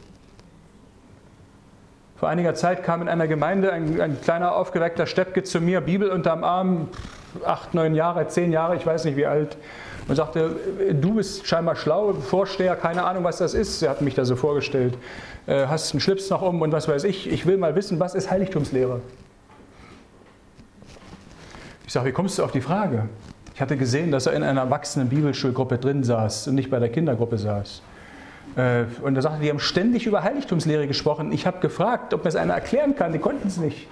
Vor einiger Zeit kam in einer Gemeinde ein kleiner, aufgeweckter Steppke zu mir, Bibel unterm Arm, 8, 9 Jahre, 10 Jahre, ich weiß nicht wie alt, und sagte, du bist scheinbar schlau, Vorsteher, keine Ahnung, was das ist. Er hat mich da so vorgestellt. Hast einen Schlips noch um und was weiß ich. Ich will mal wissen, was ist Heiligtumslehre? Ich sage, wie kommst du auf die Frage? Ich hatte gesehen, dass er in einer erwachsenen Bibelschulgruppe drin saß und nicht bei der Kindergruppe saß. Und er sagte, die haben ständig über Heiligtumslehre gesprochen. Ich habe gefragt, ob mir es einer erklären kann. Die konnten es nicht.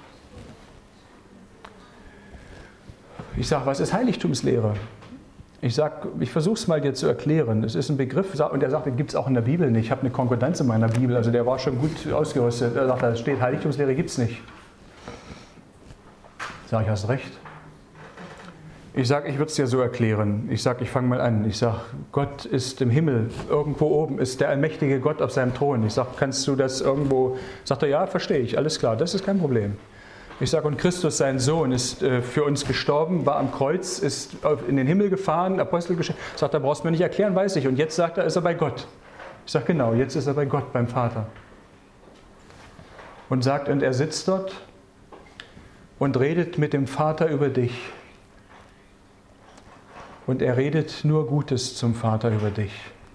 Ich sage, was ist Heiligtumslehre? Ich versuche es mal dir zu erklären. Es ist ein Begriff, und er sagte, gibt es auch in der Bibel nicht. Ich habe eine Konkordanz in meiner Bibel, also der war schon gut ausgerüstet. Er sagt, da steht, Heiligtumslehre gibt es nicht. Ich sage, hast recht. Ich sage, ich würde es dir so erklären. Ich sage, ich fange mal an. Ich sage, Gott ist im Himmel, irgendwo oben ist der allmächtige Gott auf seinem Thron. Ich sage, kannst du das irgendwo? Sagt er, ja, verstehe ich, alles klar, das ist kein Problem. Ich sage, und Christus, sein Sohn, ist für uns gestorben, war am Kreuz, ist in den Himmel gefahren, Apostelgeschichte. Sagt er, brauchst du mir nicht erklären, weiß ich. Und jetzt sagt er, ist er bei Gott. Ich sage, genau, jetzt ist er bei Gott, beim Vater. Und sagt, und er sitzt dort und redet mit dem Vater über dich. Und er redet nur Gutes zum Vater über dich.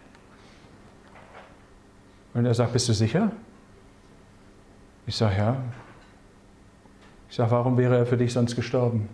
Und er sagt, bist du sicher? Ich sage, ja. Ich sage, warum wäre er für dich sonst gestorben?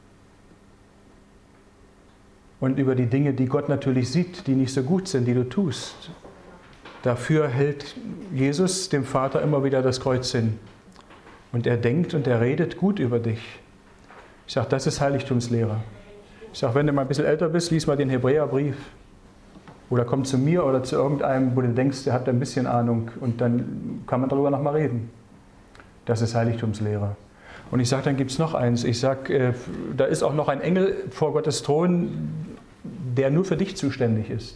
Und über die Dinge, die Gott natürlich sieht, die nicht so gut sind, die du tust. Dafür hält Jesus dem Vater immer wieder das Kreuz hin. Und er denkt und er redet gut über dich. Ich sage, das ist Heiligtumslehre. Ich sage, wenn du mal ein bisschen älter bist, lies mal den Hebräerbrief. Oder komm zu mir oder zu irgendeinem, wo du denkst, der hat ein bisschen Ahnung. Und dann kann man darüber nochmal reden. Das ist Heiligtumslehre. Und ich sage, dann gibt es noch eins. Ich sage, da ist auch noch ein Engel vor Gottes Thron, der nur für dich zuständig ist.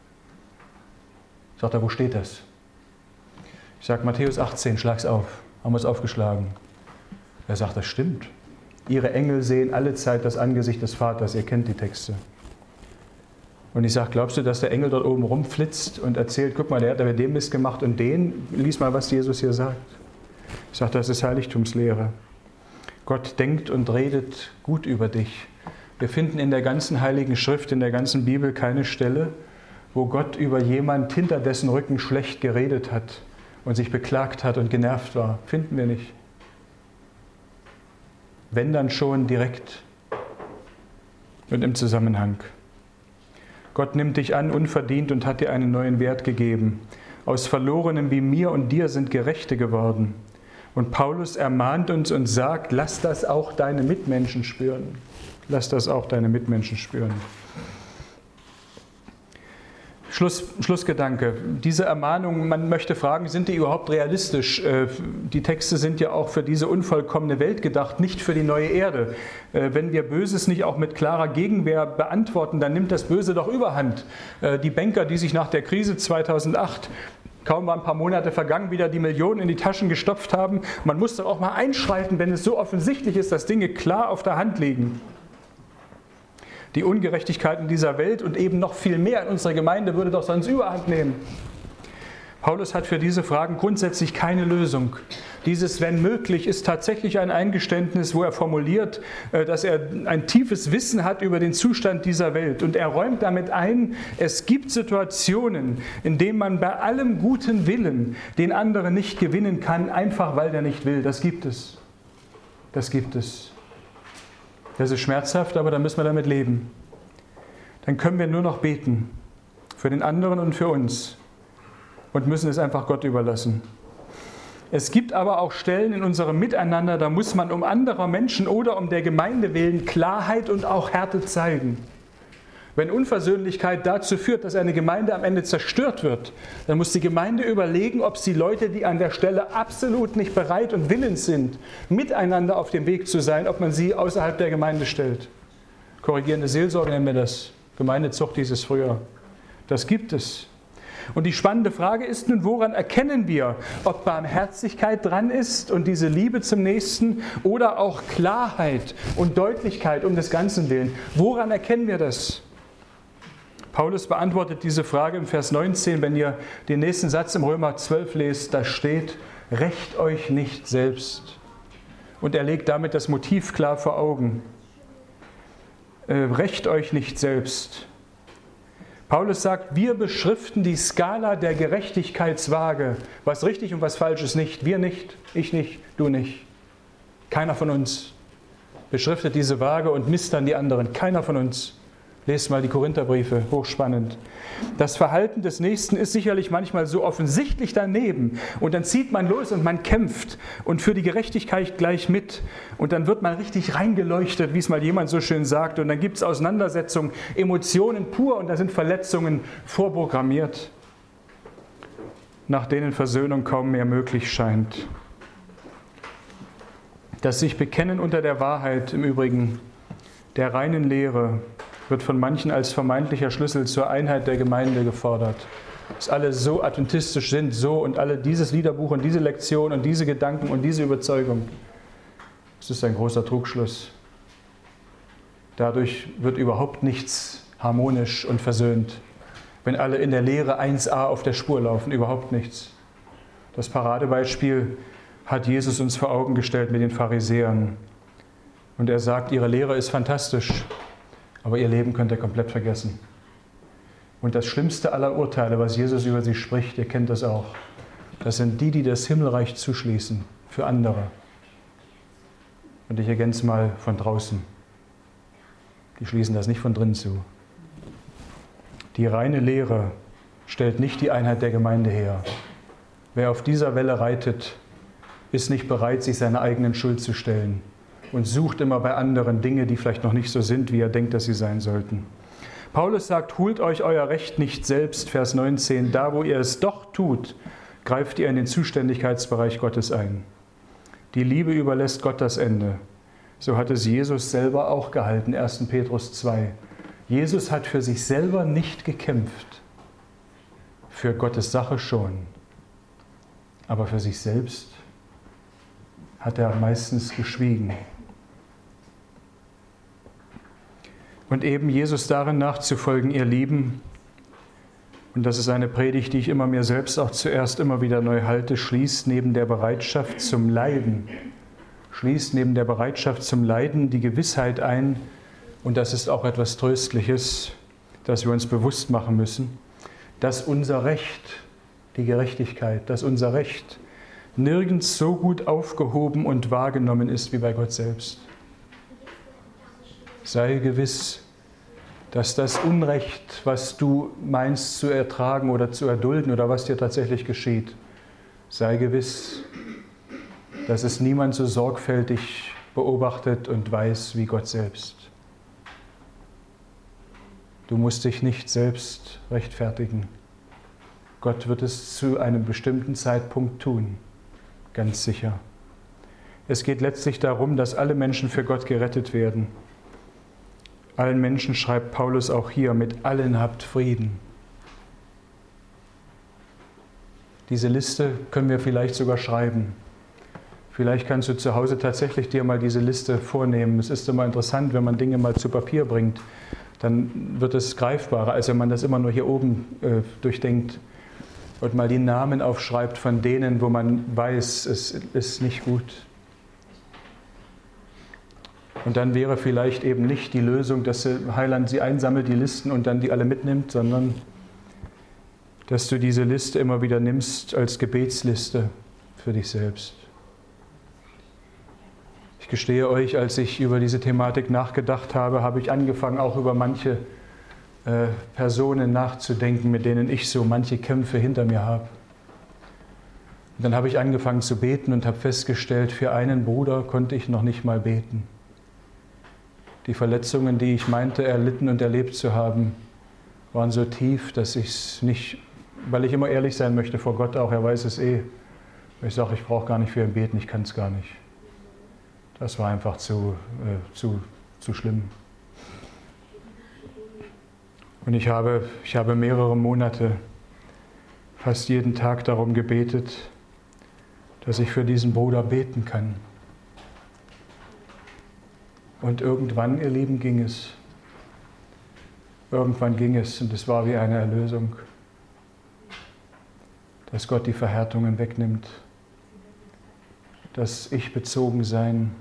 Sagt er, wo steht das? Ich sage, Matthäus 18, schlag's auf. Haben wir es aufgeschlagen. Er sagt, das stimmt. Ihre Engel sehen alle Zeit das Angesicht des Vaters. Ihr kennt die Texte. Und ich sage, glaubst du, dass der Engel dort oben rumflitzt und erzählt, guck mal, der hat aber den Mist gemacht und den? Lies mal, was Jesus hier sagt. Ich sage, das ist Heiligtumslehre. Gott denkt und redet gut über dich. Wir finden in der ganzen Heiligen Schrift, in der ganzen Bibel keine Stelle, wo Gott über jemand hinter dessen Rücken schlecht geredet hat und sich beklagt hat und genervt war. Finden wir nicht. Wenn dann schon direkt und im Zusammenhang. Gott nimmt dich an, unverdient, und hat dir einen neuen Wert gegeben. Aus Verlorenem wie mir und dir sind Gerechte geworden. Und Paulus ermahnt uns und sagt, lass das auch deine Mitmenschen spüren. Lass das auch deine Mitmenschen spüren. Schlussgedanke. Diese Ermahnungen, man möchte fragen, sind die überhaupt realistisch? Die Texte sind ja auch für diese unvollkommene Welt gedacht, nicht für die neue Erde. Wenn wir Böses nicht auch mit klarer Gegenwehr beantworten, dann nimmt das Böse doch überhand. Die Banker, die sich nach der Krise 2008, kaum war ein paar Monate vergangen, wieder die Millionen in die Taschen gestopft haben, man muss doch auch mal einschreiten, wenn es so offensichtlich ist, dass Dinge klar auf der Hand liegen. Die Ungerechtigkeiten dieser Welt und eben noch viel mehr in unserer Gemeinde würde doch sonst überhand nehmen. Paulus hat für diese Fragen grundsätzlich keine Lösung. Dieses wenn möglich ist tatsächlich ein Eingeständnis, wo er formuliert, dass er ein tiefes Wissen hat über den Zustand dieser Welt. Und er räumt damit ein, es gibt Situationen, in denen man bei allem guten Willen den anderen nicht gewinnen kann, einfach weil der nicht will. Das gibt es. Das gibt es. Das ist schmerzhaft, aber dann müssen wir damit leben. Dann können wir nur noch beten. Für den anderen und für uns. Und müssen es einfach Gott überlassen. Es gibt aber auch Stellen in unserem Miteinander, da muss man um anderer Menschen oder um der Gemeinde willen Klarheit und auch Härte zeigen. Wenn Unversöhnlichkeit dazu führt, dass eine Gemeinde am Ende zerstört wird, dann muss die Gemeinde überlegen, ob sie Leute, die an der Stelle absolut nicht bereit und willens sind, miteinander auf dem Weg zu sein, ob man sie außerhalb der Gemeinde stellt. Korrigierende Seelsorge nennen wir das. Gemeindezucht hieß es früher. Das gibt es. Und die spannende Frage ist nun, woran erkennen wir, ob Barmherzigkeit dran ist und diese Liebe zum Nächsten oder auch Klarheit und Deutlichkeit um des Ganzen willen? Woran erkennen wir das? Paulus beantwortet diese Frage im Vers 19, wenn ihr den nächsten Satz im Römer 12 lest, da steht, rächt euch nicht selbst. Und er legt damit das Motiv klar vor Augen. Rächt euch nicht selbst. Paulus sagt, wir beschriften die Skala der Gerechtigkeitswaage. Was richtig und was falsch ist nicht. Wir nicht, ich nicht, du nicht. Keiner von uns beschriftet diese Waage und misst dann die anderen. Keiner von uns. Lest mal die Korintherbriefe, hochspannend. Das Verhalten des Nächsten ist sicherlich manchmal so offensichtlich daneben. Und dann zieht man los und man kämpft und für die Gerechtigkeit gleich mit. Und dann wird man richtig reingeleuchtet, wie es mal jemand so schön sagt. Und dann gibt es Auseinandersetzungen, Emotionen pur und da sind Verletzungen vorprogrammiert, nach denen Versöhnung kaum mehr möglich scheint. Das sich Bekennen unter der Wahrheit im Übrigen, der reinen Lehre, wird von manchen als vermeintlicher Schlüssel zur Einheit der Gemeinde gefordert. Dass alle so adventistisch sind, so und alle dieses Liederbuch und diese Lektion und diese Gedanken und diese Überzeugung. Das ist ein großer Trugschluss. Dadurch wird überhaupt nichts harmonisch und versöhnt. Wenn alle in der Lehre 1a auf der Spur laufen, überhaupt nichts. Das Paradebeispiel hat Jesus uns vor Augen gestellt mit den Pharisäern. Und er sagt, ihre Lehre ist fantastisch, aber ihr Leben könnt ihr komplett vergessen. Und das schlimmste aller Urteile, was Jesus über sie spricht, ihr kennt das auch, das sind die, die das Himmelreich zuschließen für andere. Und ich ergänze mal von draußen. Die schließen das nicht von drinnen zu. Die reine Lehre stellt nicht die Einheit der Gemeinde her. Wer auf dieser Welle reitet, ist nicht bereit, sich seiner eigenen Schuld zu stellen und sucht immer bei anderen Dinge, die vielleicht noch nicht so sind, wie er denkt, dass sie sein sollten. Paulus sagt, holt euch euer Recht nicht selbst, Vers 19, da wo ihr es doch tut, greift ihr in den Zuständigkeitsbereich Gottes ein. Die Liebe überlässt Gott das Ende. So hat es Jesus selber auch gehalten, 1. Petrus 2. Jesus hat für sich selber nicht gekämpft, für Gottes Sache schon, aber für sich selbst hat er meistens geschwiegen. Und eben Jesus darin nachzufolgen, ihr Lieben, und das ist eine Predigt, die ich immer mir selbst auch zuerst immer wieder neu halte, schließt neben der Bereitschaft zum Leiden, die Gewissheit ein, und das ist auch etwas Tröstliches, das wir uns bewusst machen müssen, dass unser Recht, die Gerechtigkeit, dass unser Recht nirgends so gut aufgehoben und wahrgenommen ist wie bei Gott selbst. Sei gewiss, dass das Unrecht, was du meinst zu ertragen oder zu erdulden oder was dir tatsächlich geschieht, sei gewiss, dass es niemand so sorgfältig beobachtet und weiß wie Gott selbst. Du musst dich nicht selbst rechtfertigen. Gott wird es zu einem bestimmten Zeitpunkt tun, ganz sicher. Es geht letztlich darum, dass alle Menschen für Gott gerettet werden. Allen Menschen, schreibt Paulus auch hier, mit allen habt Frieden. Diese Liste können wir vielleicht sogar schreiben. Vielleicht kannst du zu Hause tatsächlich dir mal diese Liste vornehmen. Es ist immer interessant, wenn man Dinge mal zu Papier bringt, dann wird es greifbarer, als wenn man das immer nur hier oben durchdenkt und mal die Namen aufschreibt von denen, wo man weiß, es ist nicht gut. Und dann wäre vielleicht eben nicht die Lösung, dass Heiland sie einsammelt, die Listen, und dann die alle mitnimmt, sondern dass du diese Liste immer wieder nimmst als Gebetsliste für dich selbst. Ich gestehe euch, als ich über diese Thematik nachgedacht habe, habe ich angefangen, auch über manche Personen nachzudenken, mit denen ich so manche Kämpfe hinter mir habe. Und dann habe ich angefangen zu beten und habe festgestellt, für einen Bruder konnte ich noch nicht mal beten. Die Verletzungen, die ich meinte, erlitten und erlebt zu haben, waren so tief, dass ich es nicht, weil ich immer ehrlich sein möchte vor Gott auch, er weiß es eh. Ich sage, ich brauche gar nicht für ihn beten, ich kann es gar nicht. Das war einfach zu schlimm. Und ich habe mehrere Monate, fast jeden Tag darum gebetet, dass ich für diesen Bruder beten kann. Und irgendwann, ihr Lieben, ging es. Irgendwann ging es und es war wie eine Erlösung, dass Gott die Verhärtungen wegnimmt, das Ich-Bezogensein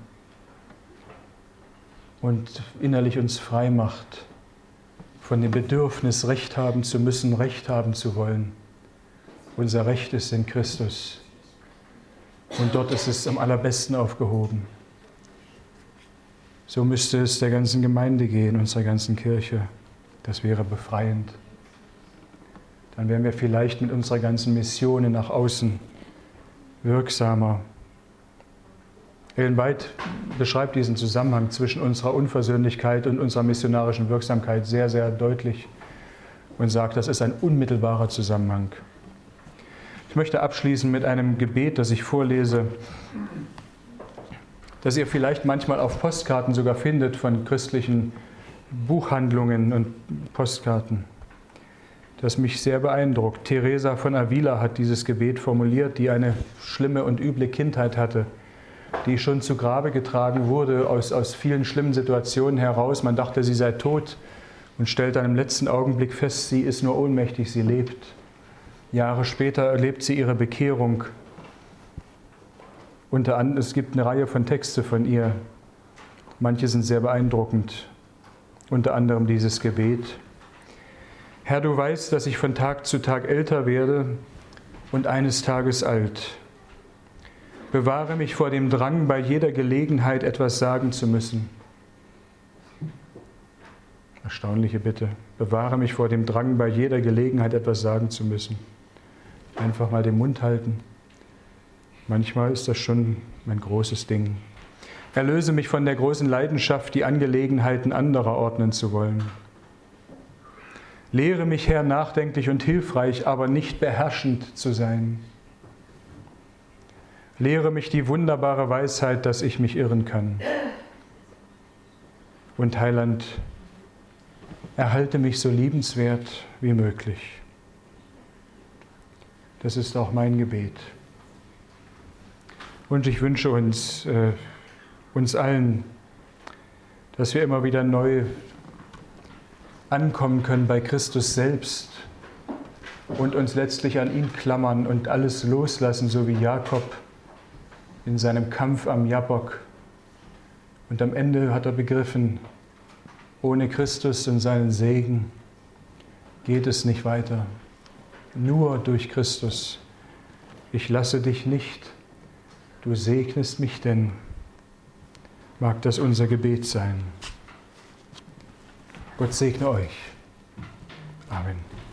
und innerlich uns frei macht von dem Bedürfnis, Recht haben zu müssen, Recht haben zu wollen. Unser Recht ist in Christus und dort ist es am allerbesten aufgehoben. So müsste es der ganzen Gemeinde gehen, unserer ganzen Kirche. Das wäre befreiend. Dann wären wir vielleicht mit unserer ganzen Mission nach außen wirksamer. Ellen White beschreibt diesen Zusammenhang zwischen unserer Unversöhnlichkeit und unserer missionarischen Wirksamkeit sehr, sehr deutlich und sagt, das ist ein unmittelbarer Zusammenhang. Ich möchte abschließen mit einem Gebet, das ich vorlese, das ihr vielleicht manchmal auf Postkarten sogar findet von christlichen Buchhandlungen und Postkarten, das mich sehr beeindruckt. Teresa von Avila hat dieses Gebet formuliert, die eine schlimme und üble Kindheit hatte, die schon zu Grabe getragen wurde aus vielen schlimmen Situationen heraus. Man dachte, sie sei tot und stellt dann im letzten Augenblick fest, sie ist nur ohnmächtig, sie lebt. Jahre später erlebt sie ihre Bekehrung. Es gibt eine Reihe von Texten von ihr. Manche sind sehr beeindruckend. Unter anderem dieses Gebet. Herr, du weißt, dass ich von Tag zu Tag älter werde und eines Tages alt. Bewahre mich vor dem Drang, bei jeder Gelegenheit etwas sagen zu müssen. Erstaunliche Bitte. Bewahre mich vor dem Drang, bei jeder Gelegenheit etwas sagen zu müssen. Einfach mal den Mund halten. Manchmal ist das schon ein großes Ding. Erlöse mich von der großen Leidenschaft, die Angelegenheiten anderer ordnen zu wollen. Lehre mich, Herr, nachdenklich und hilfreich, aber nicht beherrschend zu sein. Lehre mich die wunderbare Weisheit, dass ich mich irren kann. Und Heiland, erhalte mich so liebenswert wie möglich. Das ist auch mein Gebet. Und ich wünsche uns allen, dass wir immer wieder neu ankommen können bei Christus selbst und uns letztlich an ihn klammern und alles loslassen, so wie Jakob in seinem Kampf am Jabbok. Und am Ende hat er begriffen, ohne Christus und seinen Segen geht es nicht weiter. Nur durch Christus. Ich lasse dich nicht, du segnest mich denn. Mag das unser Gebet sein. Gott segne euch. Amen.